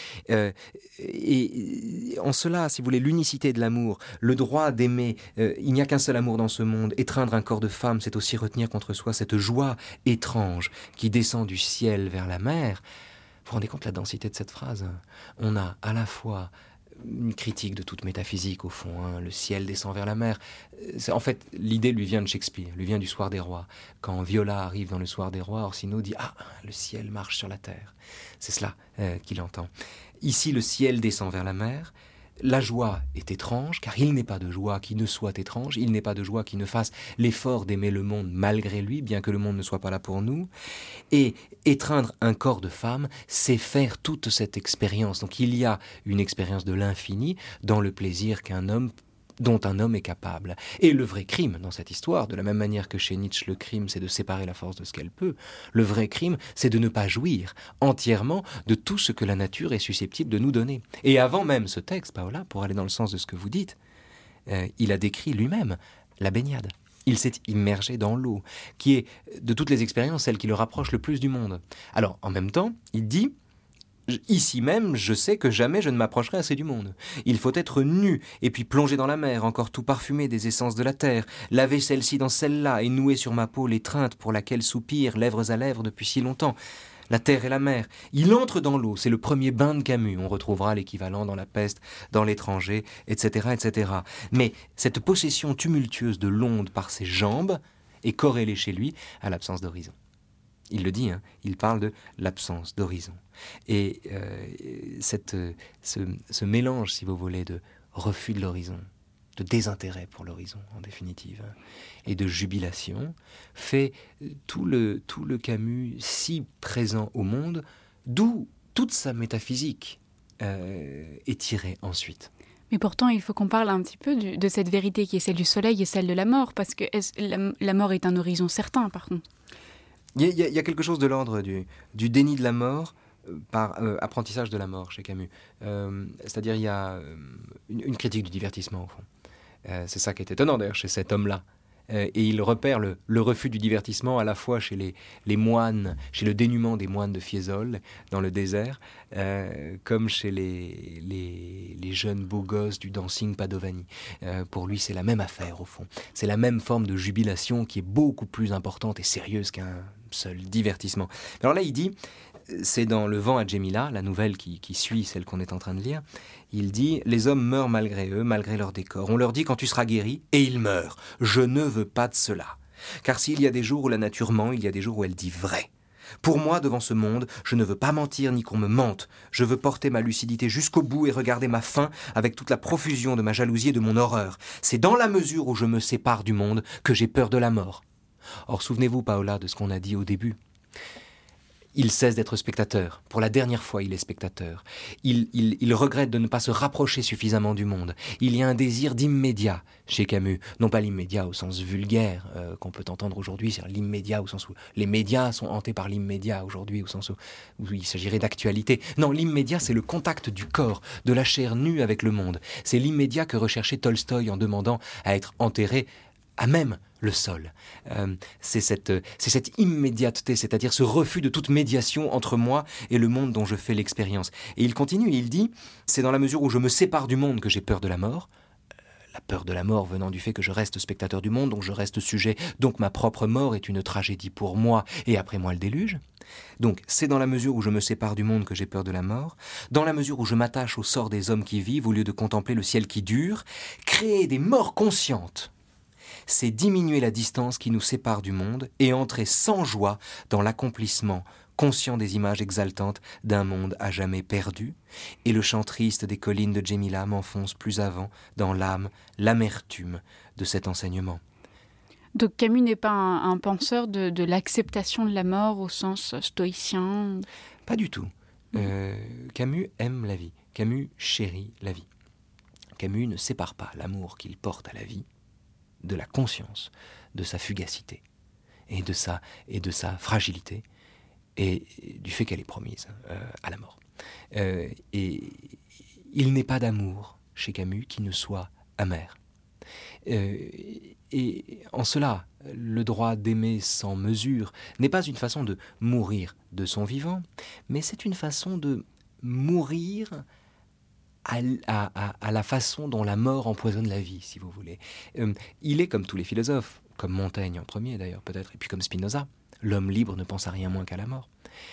Et en cela, si vous voulez, l'unicité de l'amour, le droit d'aimer, il n'y a qu'un seul amour dans ce monde, étreindre un corps de femme, c'est aussi retenir contre soi cette joie étrange qui descend du ciel vers la mer. Vous vous rendez compte de la densité de cette phrase ? On a à la fois une critique de toute métaphysique au fond, le ciel descend vers la mer. En fait, l'idée lui vient de Shakespeare, lui vient du Soir des Rois. Quand Viola arrive dans le Soir des Rois, Orsino dit « Ah, le ciel marche sur la terre ». C'est cela qu'il entend. Ici, le ciel descend vers la mer. La joie est étrange, car il n'est pas de joie qui ne soit étrange, il n'est pas de joie qui ne fasse l'effort d'aimer le monde malgré lui, bien que le monde ne soit pas là pour nous. Et étreindre un corps de femme, c'est faire toute cette expérience. Donc il y a une expérience de l'infini dans le plaisir dont un homme est capable. Et le vrai crime dans cette histoire, de la même manière que chez Nietzsche le crime c'est de séparer la force de ce qu'elle peut, le vrai crime c'est de ne pas jouir entièrement de tout ce que la nature est susceptible de nous donner. Et avant même ce texte, Paola, pour aller dans le sens de ce que vous dites, il a décrit lui-même la baignade. Il s'est immergé dans l'eau, qui est de toutes les expériences celle qui le rapproche le plus du monde. Alors en même temps, il dit: ici même, je sais que jamais je ne m'approcherai assez du monde. Il faut être nu, et puis plonger dans la mer, encore tout parfumé des essences de la terre, laver celle-ci dans celle-là, et nouer sur ma peau l'étreinte pour laquelle soupire, lèvres à lèvres depuis si longtemps. La terre et la mer. Il entre dans l'eau, c'est le premier bain de Camus. On retrouvera l'équivalent dans La Peste, dans L'étranger, etc., etc. Mais cette possession tumultueuse de l'onde par ses jambes est corrélée chez lui à l'absence d'horizon. Il le dit, il parle de l'absence d'horizon. Et ce mélange, si vous voulez, de refus de l'horizon, de désintérêt pour l'horizon, en définitive, et de jubilation, fait tout le Camus si présent au monde, d'où toute sa métaphysique est tirée ensuite. Mais pourtant, il faut qu'on parle un petit peu de cette vérité qui est celle du soleil et celle de la mort, parce que la mort est un horizon certain, par contre. Il y a quelque chose de l'ordre du déni de la mort par apprentissage de la mort chez Camus. C'est-à-dire il y a une critique du divertissement au fond. C'est ça qui est étonnant d'ailleurs chez cet homme-là. Et il repère le refus du divertissement à la fois chez les moines, chez le dénuement des moines de Fiesole dans le désert, comme chez les jeunes beaux gosses du dancing Padovani. Pour lui, c'est la même affaire au fond. C'est la même forme de jubilation qui est beaucoup plus importante et sérieuse qu'un seul divertissement. Alors là, il dit, c'est dans Le vent à Djémila, la nouvelle qui suit celle qu'on est en train de lire, il dit « Les hommes meurent malgré eux, malgré leur décor. On leur dit quand tu seras guéri, et ils meurent. Je ne veux pas de cela. Car s'il y a des jours où la nature ment, il y a des jours où elle dit vrai. Pour moi, devant ce monde, je ne veux pas mentir ni qu'on me mente. Je veux porter ma lucidité jusqu'au bout et regarder ma fin avec toute la profusion de ma jalousie et de mon horreur. C'est dans la mesure où je me sépare du monde que j'ai peur de la mort. » Or, souvenez-vous, Paola, de ce qu'on a dit au début. il cesse d'être spectateur. Pour la dernière fois, il est spectateur. Il regrette de ne pas se rapprocher suffisamment du monde. Il y a un désir d'immédiat chez Camus. Non pas l'immédiat au sens vulgaire qu'on peut entendre aujourd'hui, c'est l'immédiat au sens où les médias sont hantés par l'immédiat aujourd'hui, au sens où il s'agirait d'actualité. Non, l'immédiat, c'est le contact du corps, de la chair nue avec le monde. C'est l'immédiat que recherchait Tolstoï en demandant à être enterré à même le sol. C'est cette immédiateté, c'est-à-dire ce refus de toute médiation entre moi et le monde dont je fais l'expérience. Et il continue, il dit, c'est dans la mesure où je me sépare du monde que j'ai peur de la mort. La peur de la mort venant du fait que je reste spectateur du monde, donc je reste sujet, donc ma propre mort est une tragédie pour moi, et après moi le déluge. Donc c'est dans la mesure où je me sépare du monde que j'ai peur de la mort, dans la mesure où je m'attache au sort des hommes qui vivent au lieu de contempler le ciel qui dure, créer des morts conscientes, c'est diminuer la distance qui nous sépare du monde et entrer sans joie dans l'accomplissement conscient des images exaltantes d'un monde à jamais perdu, et le chant triste des collines de Djémila m'enfonce plus avant dans l'âme l'amertume de cet enseignement. Donc Camus n'est pas un penseur de l'acceptation de la mort au sens stoïcien? Pas du tout. Camus aime la vie. Camus chérit la vie. Camus ne sépare pas l'amour qu'il porte à la vie de la conscience de sa fugacité et de sa fragilité et du fait qu'elle est promise à la mort. Et il n'est pas d'amour chez Camus qui ne soit amer. Et en cela, le droit d'aimer sans mesure n'est pas une façon de mourir de son vivant, mais c'est une façon de mourir à la façon dont la mort empoisonne la vie, si vous voulez. Il est comme tous les philosophes, comme Montaigne en premier d'ailleurs peut-être, et puis comme Spinoza, l'homme libre ne pense à rien moins qu'à la mort.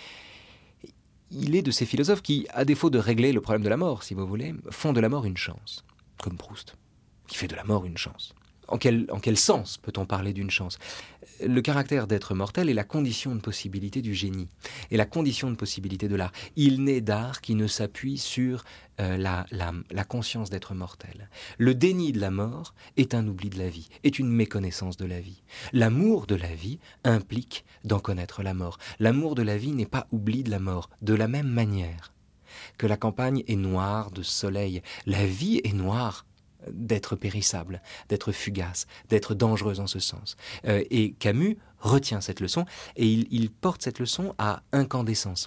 Il est de ces philosophes qui, à défaut de régler le problème de la mort, si vous voulez, font de la mort une chance, comme Proust, qui fait de la mort une chance. En quel sens peut-on parler d'une chance ? Le caractère d'être mortel est la condition de possibilité du génie, et la condition de possibilité de l'art. Il n'est d'art qui ne s'appuie sur la conscience d'être mortel. Le déni de la mort est un oubli de la vie, est une méconnaissance de la vie. L'amour de la vie implique d'en connaître la mort. L'amour de la vie n'est pas oubli de la mort, de la même manière que la campagne est noire de soleil. La vie est noire d'être périssable, d'être fugace, d'être dangereuse en ce sens. Et Camus retient cette leçon, et il porte cette leçon à incandescence,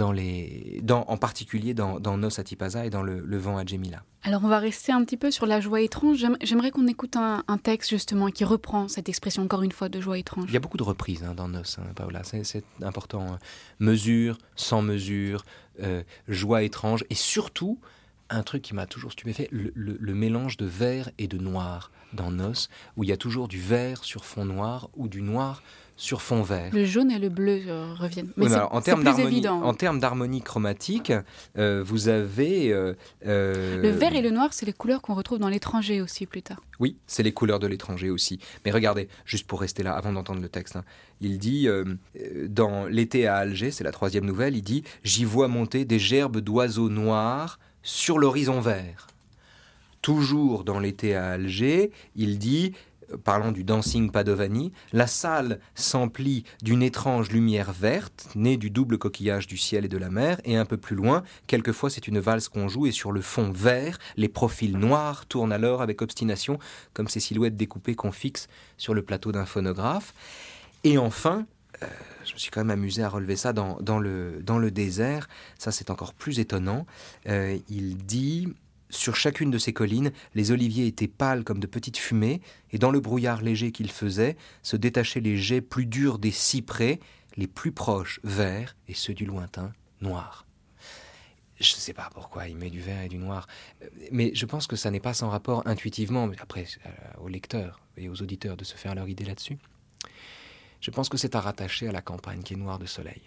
en particulier dans Nos à Tipaza et dans le vent à Djémila. Alors on va rester un petit peu sur la joie étrange. J'aimerais qu'on écoute un texte justement qui reprend cette expression encore une fois de joie étrange. Il y a beaucoup de reprises dans Nos, Paola, c'est important. Mesure, sans mesure, joie étrange, et surtout un truc qui m'a toujours stupéfait, le mélange de vert et de noir dans Nos, où il y a toujours du vert sur fond noir ou du noir sur fond vert. Le jaune et le bleu reviennent. Mais, oui, c'est, alors, en termes d'harmonie chromatique, vous avez... Le vert et le noir, c'est les couleurs qu'on retrouve dans l'étranger aussi plus tard. Oui, c'est les couleurs de l'étranger aussi. Mais regardez, juste pour rester là, avant d'entendre le texte, il dit, dans L'été à Alger, c'est la 3e nouvelle, il dit « J'y vois monter des gerbes d'oiseaux noirs sur l'horizon vert ». Toujours dans L'été à Alger, il dit, parlant du dancing Padovani, la salle s'emplit d'une étrange lumière verte, née du double coquillage du ciel et de la mer, et un peu plus loin, quelquefois c'est une valse qu'on joue, et sur le fond vert, les profils noirs tournent alors avec obstination, comme ces silhouettes découpées qu'on fixe sur le plateau d'un phonographe. Et enfin, je me suis quand même amusé à relever ça dans le désert, ça c'est encore plus étonnant, il dit... Sur chacune de ces collines, les oliviers étaient pâles comme de petites fumées, et dans le brouillard léger qu'ils faisaient, se détachaient les jets plus durs des cyprès, les plus proches verts, et ceux du lointain noirs. Je ne sais pas pourquoi il met du vert et du noir, mais je pense que ça n'est pas sans rapport intuitivement, mais après aux lecteurs et aux auditeurs de se faire leur idée là-dessus. Je pense que c'est à rattacher à la campagne qui est noire de soleil,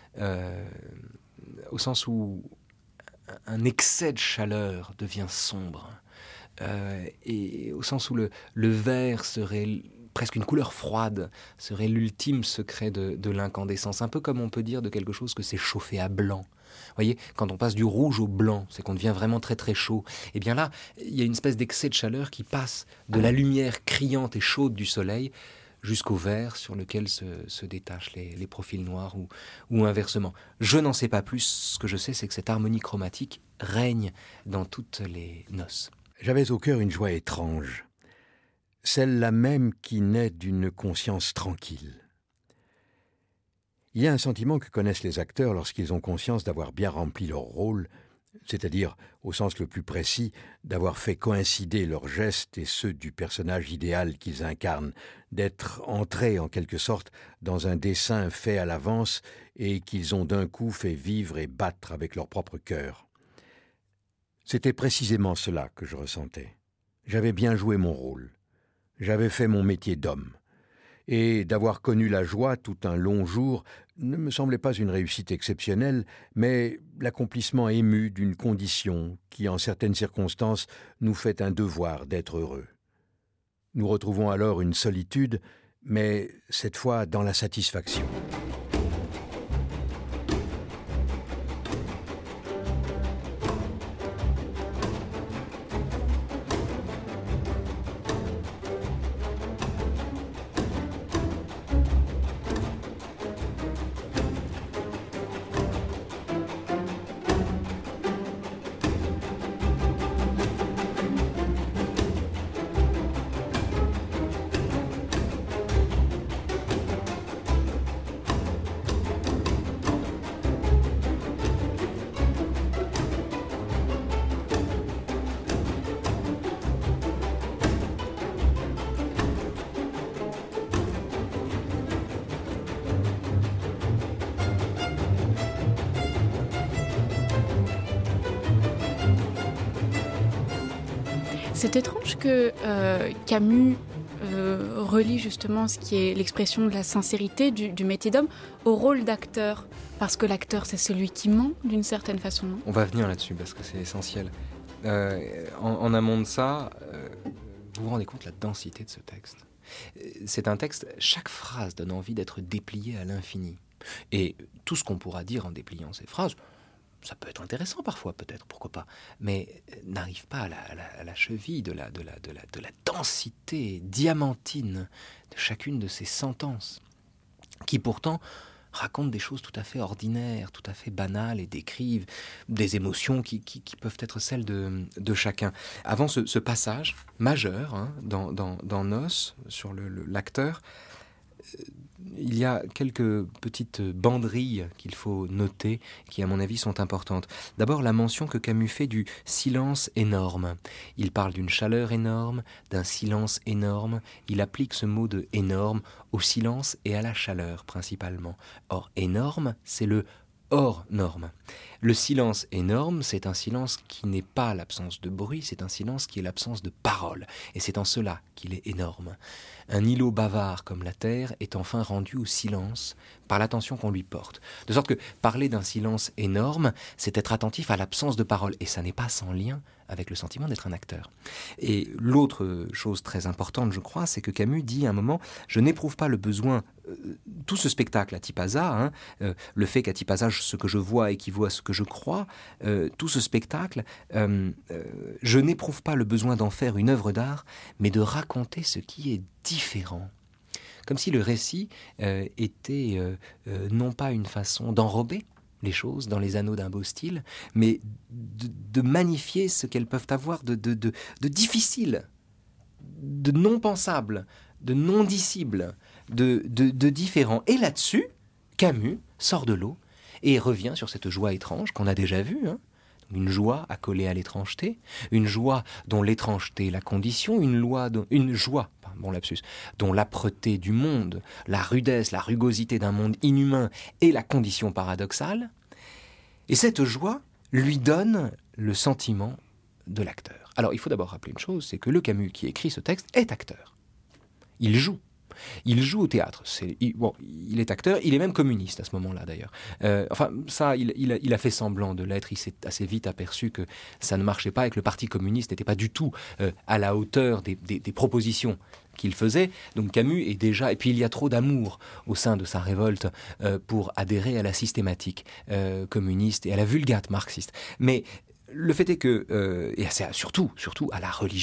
au sens où un excès de chaleur devient sombre, et au sens où le vert serait presque une couleur froide, serait l'ultime secret de l'incandescence, un peu comme on peut dire de quelque chose que c'est chauffé à blanc. Vous voyez, quand on passe du rouge au blanc, c'est qu'on devient vraiment très très chaud. Et bien là, il y a une espèce d'excès de chaleur qui passe de la lumière criante et chaude du soleil jusqu'au vert sur lequel se détachent les profils noirs ou inversement. Je n'en sais pas plus. Ce que je sais, c'est que cette harmonie chromatique règne dans toutes les noces. J'avais au cœur une joie étrange, celle-là même qui naît d'une conscience tranquille. Il y a un sentiment que connaissent les acteurs lorsqu'ils ont conscience d'avoir bien rempli leur rôle, c'est-à-dire, au sens le plus précis, d'avoir fait coïncider leurs gestes et ceux du personnage idéal qu'ils incarnent, d'être entrés en quelque sorte dans un dessin fait à l'avance et qu'ils ont d'un coup fait vivre et battre avec leur propre cœur. C'était précisément cela que je ressentais. J'avais bien joué mon rôle. J'avais fait mon métier d'homme. Et d'avoir connu la joie tout un long jour ne me semblait pas une réussite exceptionnelle, mais l'accomplissement ému d'une condition qui, en certaines circonstances, nous fait un devoir d'être heureux. Nous retrouvons alors une solitude, mais cette fois dans la satisfaction. C'est étrange que Camus relie justement ce qui est l'expression de la sincérité du métier d'homme au rôle d'acteur, parce que l'acteur c'est celui qui ment d'une certaine façon. Non ? On va venir là-dessus parce que c'est essentiel. En amont de ça, vous vous rendez compte de la densité de ce texte. C'est un texte, chaque phrase donne envie d'être dépliée à l'infini. Et tout ce qu'on pourra dire en dépliant ces phrases, ça peut être intéressant parfois, peut-être, pourquoi pas, mais n'arrive pas à la cheville de la densité diamantine de chacune de ces sentences, qui pourtant racontent des choses tout à fait ordinaires, tout à fait banales, et décrivent des émotions qui peuvent être celles de chacun. Avant ce passage majeur dans Noces, sur l'acteur, il y a quelques petites banderilles qu'il faut noter, qui à mon avis sont importantes. D'abord, la mention que Camus fait du silence énorme. Il parle d'une chaleur énorme, d'un silence énorme. Il applique ce mot de énorme au silence et à la chaleur principalement. Or, énorme, c'est le hors norme. Le silence énorme, c'est un silence qui n'est pas l'absence de bruit, c'est un silence qui est l'absence de parole. Et c'est en cela qu'il est énorme. Un îlot bavard comme la terre est enfin rendu au silence par l'attention qu'on lui porte. De sorte que parler d'un silence énorme, c'est être attentif à l'absence de parole. Et ça n'est pas sans lien avec le sentiment d'être un acteur. Et l'autre chose très importante, je crois, c'est que Camus dit à un moment « Je n'éprouve pas le besoin... » Tout ce spectacle à Tipaza, le fait qu'à Tipaza, ce que je vois équivaut à ce que je crois, tout ce spectacle, je n'éprouve pas le besoin d'en faire une œuvre d'art, mais de raconter ce qui est différent. Comme si le récit était non pas une façon d'enrober les choses dans les anneaux d'un beau style, mais de magnifier ce qu'elles peuvent avoir de difficile, de non pensable, de non dissible, de différent. Et là-dessus, Camus sort de l'eau et revient sur cette joie étrange qu'on a déjà vue, une joie accolée à l'étrangeté, une joie dont l'étrangeté est la condition, une joie, bon lapsus, dont l'âpreté du monde, la rudesse, la rugosité d'un monde inhumain est la condition paradoxale. Et cette joie lui donne le sentiment de l'acteur. Alors il faut d'abord rappeler une chose, c'est que le Camus qui écrit ce texte est acteur. Il joue. Il joue au théâtre. Il est acteur, il est même communiste à ce moment-là d'ailleurs. Il a fait semblant de l'être. Il s'est assez vite aperçu que ça ne marchait pas et que le Parti communiste n'était pas du tout à la hauteur des propositions qu'il faisait. Donc Camus est déjà... Et puis il y a trop d'amour au sein de sa révolte pour adhérer à la systématique communiste et à la vulgate marxiste. Mais le fait est que... et c'est surtout à la religion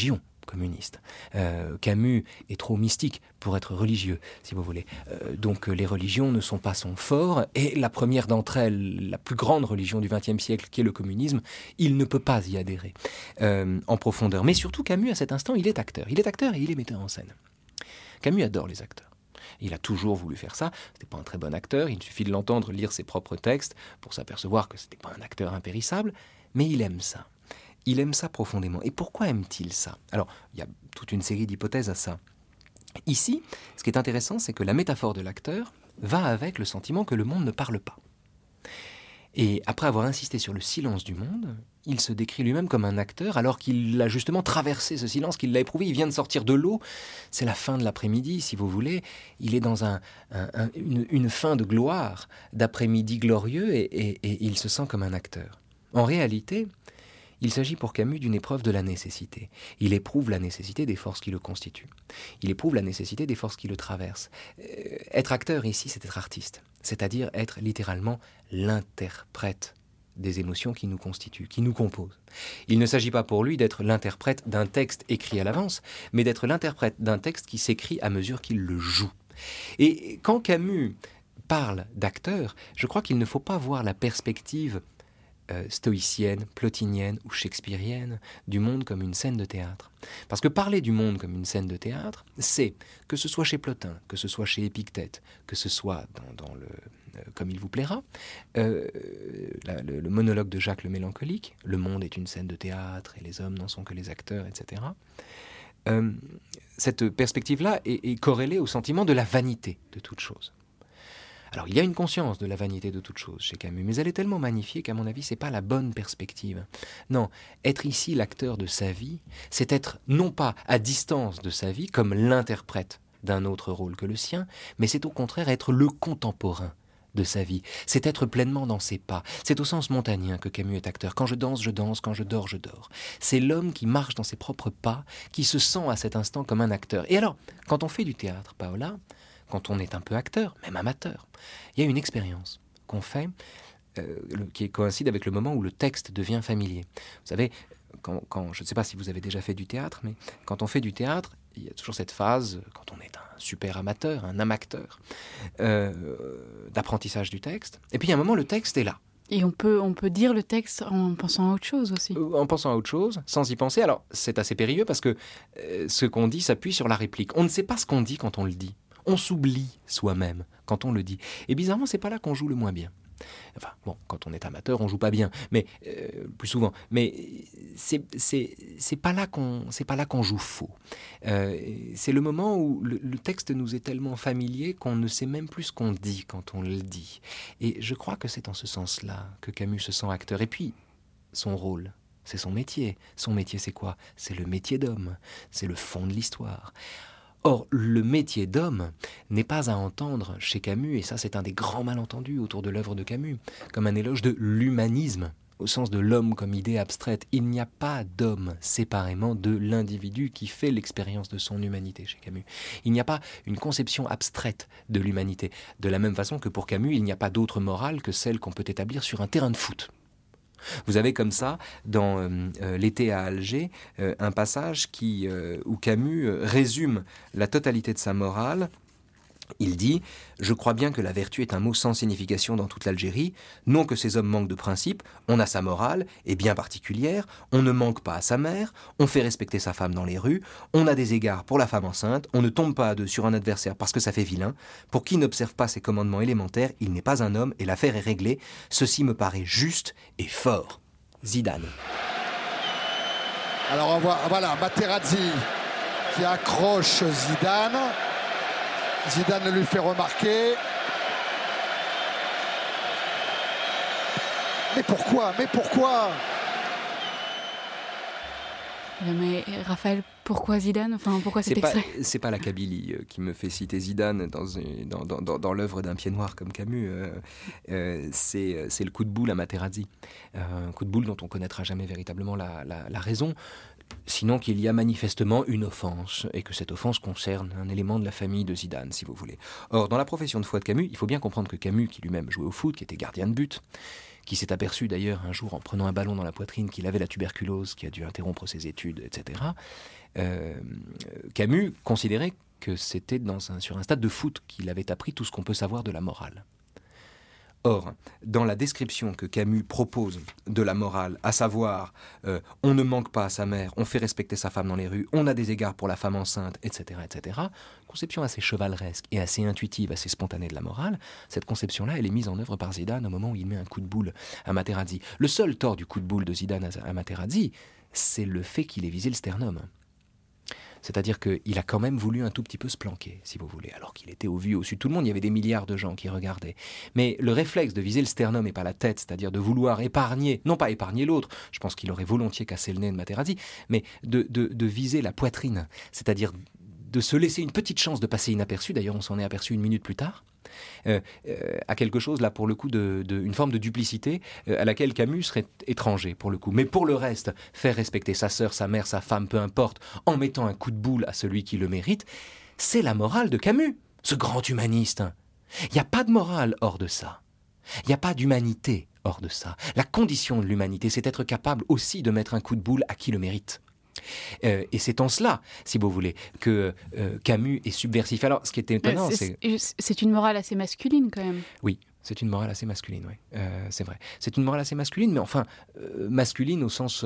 communiste. Camus est trop mystique pour être religieux, si vous voulez. Donc les religions ne sont pas son fort, et la première d'entre elles, la plus grande religion du XXe siècle, qui est le communisme, il ne peut pas y adhérer en profondeur. Mais surtout, Camus, à cet instant, il est acteur. Il est acteur et il est metteur en scène. Camus adore les acteurs. Il a toujours voulu faire ça. C'était pas un très bon acteur. Il suffit de l'entendre lire ses propres textes pour s'apercevoir que c'était pas un acteur impérissable. Mais il aime ça. Il aime ça profondément. Et pourquoi aime-t-il ça? Alors, il y a toute une série d'hypothèses à ça. Ici, ce qui est intéressant, c'est que la métaphore de l'acteur va avec le sentiment que le monde ne parle pas. Et après avoir insisté sur le silence du monde, il se décrit lui-même comme un acteur, alors qu'il a justement traversé ce silence, qu'il l'a éprouvé. Il vient de sortir de l'eau. C'est la fin de l'après-midi, si vous voulez. Il est dans une fin de gloire, d'après-midi glorieux, et il se sent comme un acteur. En réalité, il s'agit pour Camus d'une épreuve de la nécessité. Il éprouve la nécessité des forces qui le constituent. Il éprouve la nécessité des forces qui le traversent. Être acteur ici, c'est être artiste, c'est-à-dire être littéralement l'interprète des émotions qui nous constituent, qui nous composent. Il ne s'agit pas pour lui d'être l'interprète d'un texte écrit à l'avance, mais d'être l'interprète d'un texte qui s'écrit à mesure qu'il le joue. Et quand Camus parle d'acteur, je crois qu'il ne faut pas voir la perspective stoïcienne, plotinienne ou shakespearienne du monde comme une scène de théâtre. Parce que parler du monde comme une scène de théâtre, c'est, que ce soit chez Plotin, que ce soit chez Épictète, que ce soit dans le Comme il vous plaira, le monologue de Jacques le Mélancolique, le monde est une scène de théâtre et les hommes n'en sont que les acteurs, etc. Cette perspective-là est corrélée au sentiment de la vanité de toute chose. Alors, il y a une conscience de la vanité de toute chose chez Camus, mais elle est tellement magnifiée qu'à mon avis, c'est pas la bonne perspective. Non, être ici l'acteur de sa vie, c'est être non pas à distance de sa vie, comme l'interprète d'un autre rôle que le sien, mais c'est au contraire être le contemporain de sa vie. C'est être pleinement dans ses pas. C'est au sens montagnien que Camus est acteur. Quand je danse, je danse. Quand je dors, je dors. C'est l'homme qui marche dans ses propres pas, qui se sent à cet instant comme un acteur. Et alors, quand on fait du théâtre, Paola, quand on est un peu acteur, même amateur, il y a une expérience qu'on fait qui coïncide avec le moment où le texte devient familier. Vous savez, quand je ne sais pas si vous avez déjà fait du théâtre, mais quand on fait du théâtre, il y a toujours cette phase, quand on est un super amateur, un amacteur, d'apprentissage du texte. Et puis, il y a un moment, le texte est là. Et on peut dire le texte en pensant à autre chose aussi. En pensant à autre chose, sans y penser. Alors, c'est assez périlleux parce que ce qu'on dit s'appuie sur la réplique. On ne sait pas ce qu'on dit quand on le dit. On s'oublie soi-même quand on le dit. Et bizarrement, c'est pas là qu'on joue le moins bien. Enfin, bon, quand on est amateur, on joue pas bien, mais plus souvent. Mais c'est pas là qu'on joue faux. C'est le moment où le texte nous est tellement familier qu'on ne sait même plus ce qu'on dit quand on le dit. Et je crois que c'est en ce sens-là que Camus se sent acteur. Et puis, son rôle, c'est son métier. Son métier, c'est quoi? C'est le métier d'homme. C'est le fond de l'histoire. Or, le métier d'homme n'est pas à entendre chez Camus, et ça c'est un des grands malentendus autour de l'œuvre de Camus, comme un éloge de l'humanisme, au sens de l'homme comme idée abstraite. Il n'y a pas d'homme séparément de l'individu qui fait l'expérience de son humanité chez Camus. Il n'y a pas une conception abstraite de l'humanité, de la même façon que pour Camus, il n'y a pas d'autre morale que celle qu'on peut établir sur un terrain de foot. Vous avez comme ça, dans L'été à Alger, un passage où Camus résume la totalité de sa morale. Il dit « Je crois bien que la vertu est un mot sans signification dans toute l'Algérie, non que ces hommes manquent de principes, on a sa morale, et bien particulière, on ne manque pas à sa mère, on fait respecter sa femme dans les rues, on a des égards pour la femme enceinte, on ne tombe pas à deux sur un adversaire parce que ça fait vilain, pour qui n'observe pas ces commandements élémentaires, il n'est pas un homme et l'affaire est réglée, ceci me paraît juste et fort. » Zidane. Alors on voit, voilà, Materazzi qui accroche Zidane. Zidane lui fait remarquer. Mais pourquoi? Mais Raphaël, pourquoi Zidane? Enfin, pourquoi cet extrait? C'est pas la Kabylie qui me fait citer Zidane dans l'œuvre d'un pied noir comme Camus. C'est le coup de boule à Materazzi. Un coup de boule dont on connaîtra jamais véritablement la raison. Sinon qu'il y a manifestement une offense, et que cette offense concerne un élément de la famille de Zidane, si vous voulez. Or, dans la profession de foi de Camus, il faut bien comprendre que Camus, qui lui-même jouait au foot, qui était gardien de but, qui s'est aperçu d'ailleurs un jour en prenant un ballon dans la poitrine qu'il avait la tuberculose, qui a dû interrompre ses études, etc. Camus considérait que c'était sur un stade de foot qu'il avait appris tout ce qu'on peut savoir de la morale. Or, dans la description que Camus propose de la morale, à savoir on ne manque pas à sa mère, on fait respecter sa femme dans les rues, on a des égards pour la femme enceinte, etc., etc., conception assez chevaleresque et assez intuitive, assez spontanée de la morale, cette conception-là, elle est mise en œuvre par Zidane au moment où il met un coup de boule à Materazzi. Le seul tort du coup de boule de Zidane à Materazzi, c'est le fait qu'il ait visé le sternum. C'est-à-dire qu'il a quand même voulu un tout petit peu se planquer, si vous voulez, alors qu'il était au vu au-dessus de tout le monde, il y avait des milliards de gens qui regardaient. Mais le réflexe de viser le sternum et pas la tête, c'est-à-dire de vouloir épargner, non pas épargner l'autre, je pense qu'il aurait volontiers cassé le nez de Materazzi, mais de viser la poitrine, c'est-à-dire de se laisser une petite chance de passer inaperçu, d'ailleurs on s'en est aperçu 1 minute plus tard, à quelque chose là pour le coup une forme de duplicité à laquelle Camus serait étranger pour le coup. Mais pour le reste, faire respecter sa sœur, sa mère, sa femme, peu importe, en mettant un coup de boule à celui qui le mérite, c'est la morale de Camus, ce grand humaniste. Il n'y a pas de morale hors de ça. Il n'y a pas d'humanité hors de ça. La condition de l'humanité, c'est être capable aussi de mettre un coup de boule à qui le mérite. Et c'est en cela, si vous voulez, que Camus est subversif. Alors, ce qui était étonnant, c'est une morale assez masculine, quand même. Oui, c'est une morale assez masculine, oui. C'est vrai. C'est une morale assez masculine, mais enfin, masculine au sens...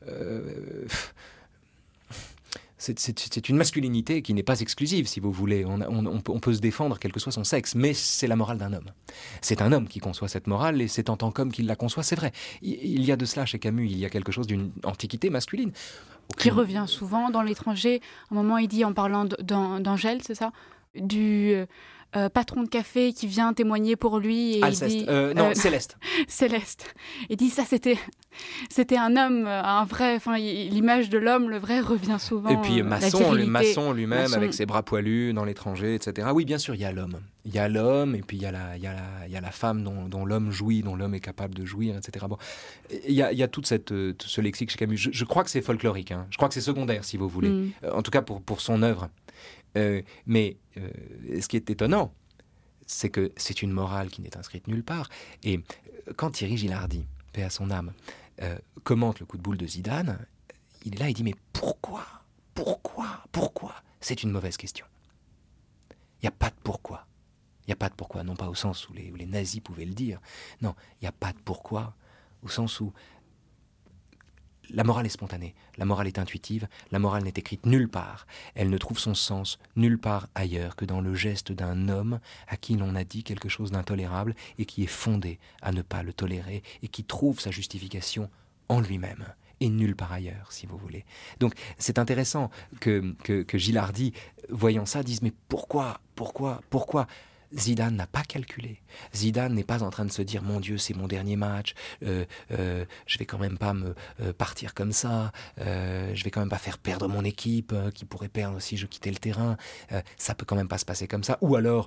c'est une masculinité qui n'est pas exclusive, si vous voulez. On peut se défendre, quel que soit son sexe, mais c'est la morale d'un homme. C'est un homme qui conçoit cette morale, et c'est en tant qu'homme qu'il la conçoit, c'est vrai. Il y a de cela chez Camus, il y a quelque chose d'une antiquité masculine. Qui revient souvent dans l'étranger. À un moment, il dit, en parlant d'Angèle, c'est ça, du patron de café qui vient témoigner pour lui. Et Alceste. Il dit, Céleste. Céleste. Il dit, ça, c'était un homme, un vrai... Enfin, l'image de l'homme, le vrai, revient souvent. Et puis Masson lui-même, Masson. avec ses bras poilus dans l'étranger, etc. Oui, bien sûr, il y a l'homme. Il y a l'homme, et puis il y a la femme dont l'homme jouit, dont l'homme est capable de jouir, etc. Bon, il y a tout ce lexique chez Camus. Je crois que c'est folklorique, hein. Je crois que c'est secondaire, si vous voulez. En tout cas, pour son œuvre. Mais ce qui est étonnant, c'est que c'est une morale qui n'est inscrite nulle part. Et quand Thierry Gilardi, paix à son âme, commente le coup de boule de Zidane, il est là, il dit, mais pourquoi ? C'est une mauvaise question. Il n'y a pas de pourquoi. Il n'y a pas de pourquoi, non pas au sens où les nazis pouvaient le dire. Non, il n'y a pas de pourquoi, au sens où la morale est spontanée, la morale est intuitive, la morale n'est écrite nulle part. Elle ne trouve son sens nulle part ailleurs que dans le geste d'un homme à qui l'on a dit quelque chose d'intolérable et qui est fondé à ne pas le tolérer et qui trouve sa justification en lui-même et nulle part ailleurs, si vous voulez. Donc c'est intéressant que Gilardi, voyant ça, dise « mais pourquoi ? Zidane n'a pas calculé. Zidane n'est pas en train de se dire « Mon Dieu, c'est mon dernier match, je vais quand même pas me partir comme ça, je vais quand même pas faire perdre mon équipe, qui pourrait perdre si je quittais le terrain, ça peut quand même pas se passer comme ça. » Ou alors,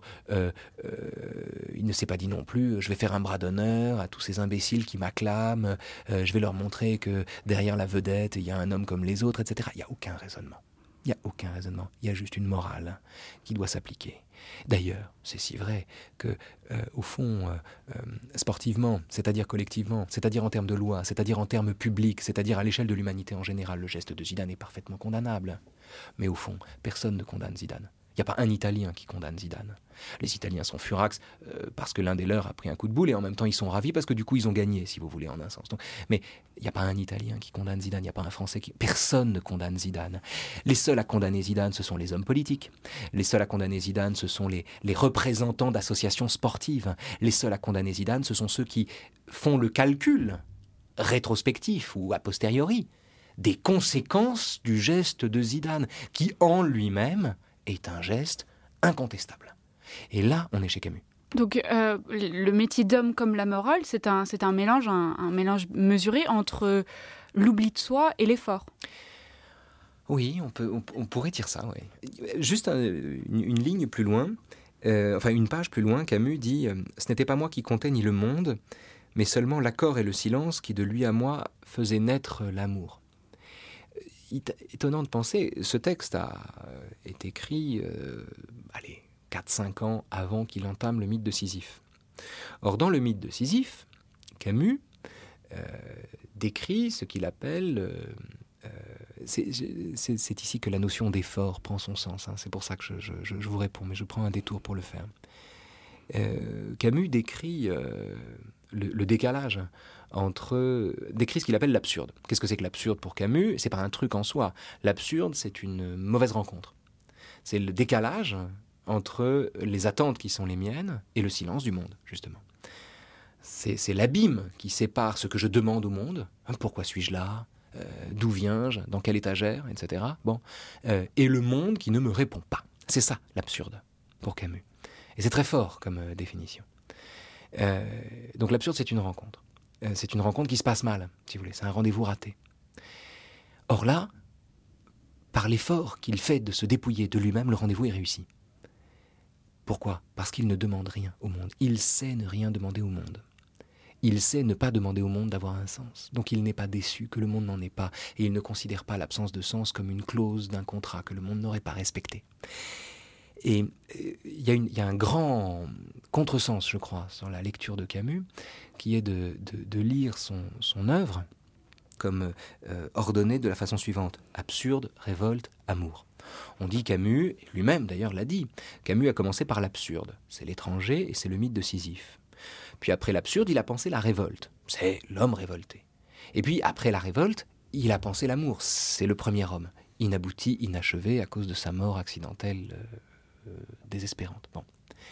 il ne s'est pas dit non plus « Je vais faire un bras d'honneur à tous ces imbéciles qui m'acclament, je vais leur montrer que derrière la vedette, il y a un homme comme les autres, etc. » Il n'y a aucun raisonnement. Il n'y a aucun raisonnement. Il y a juste une morale qui doit s'appliquer. D'ailleurs, c'est si vrai que, au fond, sportivement, c'est-à-dire collectivement, c'est-à-dire en termes de loi, c'est-à-dire en termes publics, c'est-à-dire à l'échelle de l'humanité en général, le geste de Zidane est parfaitement condamnable. Mais au fond, personne ne condamne Zidane. Il n'y a pas un Italien qui condamne Zidane. Les Italiens sont furax parce que l'un des leurs a pris un coup de boule et en même temps ils sont ravis parce que du coup ils ont gagné, si vous voulez, en un sens. Donc, mais il n'y a pas un Italien qui condamne Zidane, il n'y a pas un Français qui... Personne ne condamne Zidane. Les seuls à condamner Zidane, ce sont les hommes politiques. Les seuls à condamner Zidane, ce sont les représentants d'associations sportives. Les seuls à condamner Zidane, ce sont ceux qui font le calcul rétrospectif ou a posteriori des conséquences du geste de Zidane, qui en lui-même est un geste incontestable. Et là, on est chez Camus. Donc, le métier d'homme comme la morale, c'est un mélange, un mélange mesuré entre l'oubli de soi et l'effort. Oui, on pourrait dire ça, oui. Juste une ligne plus loin, une page plus loin, Camus dit « Ce n'était pas moi qui comptais ni le monde, mais seulement l'accord et le silence qui de lui à moi faisaient naître l'amour. » Étonnant de penser, ce texte est écrit 4-5 ans avant qu'il entame le mythe de Sisyphe. Or, dans le mythe de Sisyphe, Camus décrit ce qu'il appelle... c'est ici que la notion d'effort prend son sens. C'est pour ça que je vous réponds, mais je prends un détour pour le faire. Camus décrit le décalage décrit ce qu'il appelle l'absurde. Qu'est-ce que c'est que l'absurde pour Camus ? C'est pas un truc en soi. L'absurde, c'est une mauvaise rencontre. C'est le décalage entre les attentes qui sont les miennes et le silence du monde, justement. C'est l'abîme qui sépare ce que je demande au monde. Pourquoi suis-je là ? D'où viens-je ? Dans quelle étagère ? Etc. Et le monde qui ne me répond pas. C'est ça, l'absurde, pour Camus. Et c'est très fort comme définition. Donc l'absurde, c'est une rencontre. C'est une rencontre qui se passe mal, si vous voulez. C'est un rendez-vous raté. Or là, par l'effort qu'il fait de se dépouiller de lui-même, le rendez-vous est réussi. Pourquoi ? Parce qu'il ne demande rien au monde. Il sait ne rien demander au monde. Il sait ne pas demander au monde d'avoir un sens. Donc il n'est pas déçu que le monde n'en ait pas. Et il ne considère pas l'absence de sens comme une clause d'un contrat que le monde n'aurait pas respecté. Et il y a un grand contresens, je crois, sur la lecture de Camus, qui est de lire son œuvre comme ordonnée de la façon suivante. Absurde, révolte, amour. On dit Camus, lui-même d'ailleurs l'a dit, Camus a commencé par l'absurde. C'est l'étranger et c'est le mythe de Sisyphe. Puis après l'absurde, il a pensé la révolte. C'est l'homme révolté. Et puis après la révolte, il a pensé l'amour. C'est le premier homme. Inabouti, inachevé à cause de sa mort accidentelle désespérante. Bon.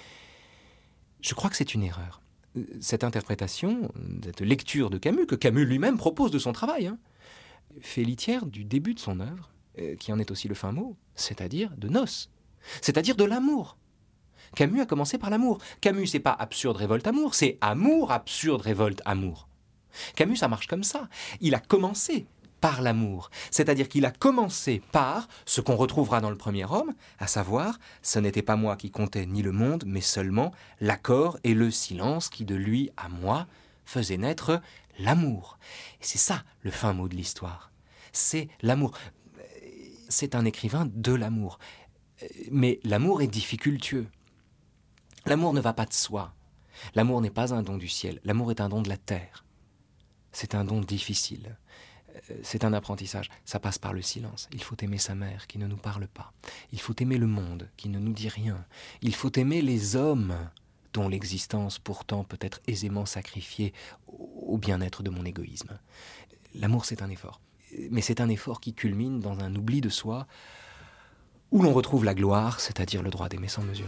Je crois que c'est une erreur. Cette interprétation, cette lecture de Camus, que Camus lui-même propose de son travail, fait litière du début de son œuvre, qui en est aussi le fin mot, c'est-à-dire de noces, c'est-à-dire de l'amour. Camus a commencé par l'amour. Camus, c'est pas absurde, révolte, amour, c'est amour, absurde, révolte, amour. Camus, ça marche comme ça. Il a commencé par l'amour, c'est-à-dire qu'il a commencé par ce qu'on retrouvera dans le premier homme, à savoir, ce n'était pas moi qui comptais ni le monde, mais seulement l'accord et le silence qui de lui à moi faisaient naître l'amour. Et c'est ça le fin mot de l'histoire. C'est l'amour. C'est un écrivain de l'amour. Mais l'amour est difficultueux. L'amour ne va pas de soi. L'amour n'est pas un don du ciel. L'amour est un don de la terre. C'est un don difficile. C'est un apprentissage. Ça passe par le silence. Il faut aimer sa mère qui ne nous parle pas. Il faut aimer le monde qui ne nous dit rien. Il faut aimer les hommes dont l'existence pourtant peut être aisément sacrifiée au bien-être de mon égoïsme. L'amour, c'est un effort. Mais c'est un effort qui culmine dans un oubli de soi où l'on retrouve la gloire, c'est-à-dire le droit d'aimer sans mesure.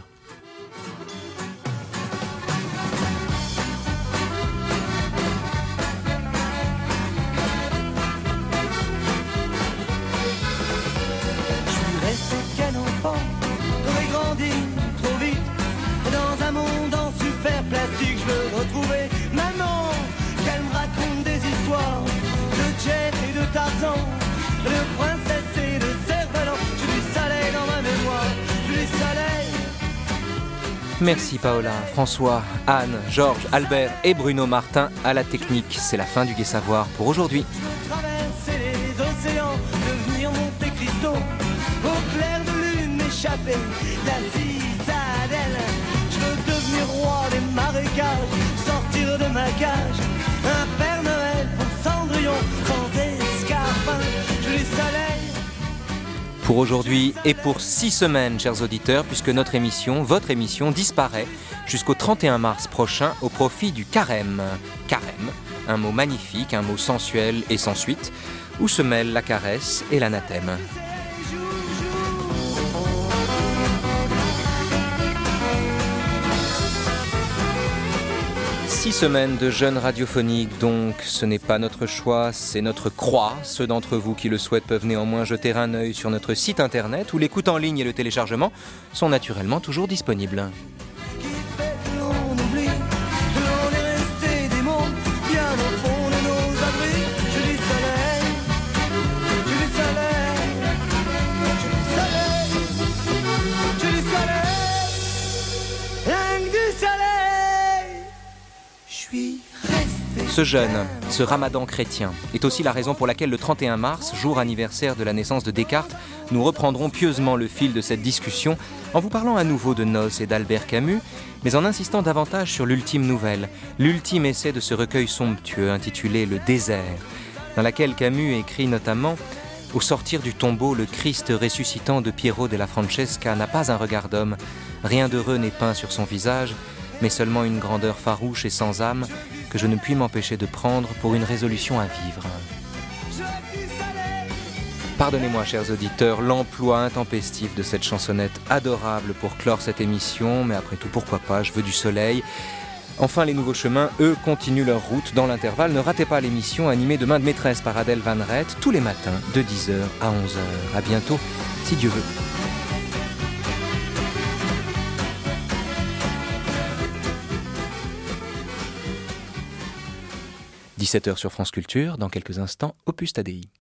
Plastique, je veux retrouver maman, qu'elle me raconte des histoires de Jet et de Tarzan, de princesse et de cerf-volant. J'ai du soleil dans ma mémoire, j'ai du soleil. Merci Paola, François, Anne, Georges, Albert et Bruno Martin à la technique. C'est la fin du Gai Savoir pour aujourd'hui. Je veux traverser les océans, devenir Monte Cristo, au clair de lune m'échapper, la citadelle. Je veux devenir roi des marécages, sortir de ma cage, un Père Noël pour Cendrillon, sans escarpin, je les soleils. Pour aujourd'hui et pour 6 semaines, chers auditeurs, puisque notre émission, votre émission, disparaît jusqu'au 31 mars prochain au profit du carême. Carême, un mot magnifique, un mot sensuel et sans suite, où se mêlent la caresse et l'anathème. 6 semaines de jeûne radiophonique, donc ce n'est pas notre choix, c'est notre croix. Ceux d'entre vous qui le souhaitent peuvent néanmoins jeter un œil sur notre site internet où l'écoute en ligne et le téléchargement sont naturellement toujours disponibles. Ce jeûne, ce ramadan chrétien, est aussi la raison pour laquelle le 31 mars, jour anniversaire de la naissance de Descartes, nous reprendrons pieusement le fil de cette discussion en vous parlant à nouveau de Noces et d'Albert Camus, mais en insistant davantage sur l'ultime nouvelle, l'ultime essai de ce recueil somptueux intitulé « Le désert », dans laquelle Camus écrit notamment « Au sortir du tombeau, le Christ ressuscitant de Piero della Francesca n'a pas un regard d'homme, rien d'heureux n'est peint sur son visage, mais seulement une grandeur farouche et sans âme que je ne puis m'empêcher de prendre pour une résolution à vivre. » Pardonnez-moi, chers auditeurs, l'emploi intempestif de cette chansonnette adorable pour clore cette émission, mais après tout, pourquoi pas, je veux du soleil. Enfin, les Nouveaux Chemins, eux, continuent leur route dans l'intervalle. Ne ratez pas l'émission animée de Main de maîtresse par Adèle Van Rett, tous les matins, de 10h à 11h. À bientôt, si Dieu veut. 17h sur France Culture, dans quelques instants, Opus Tadei.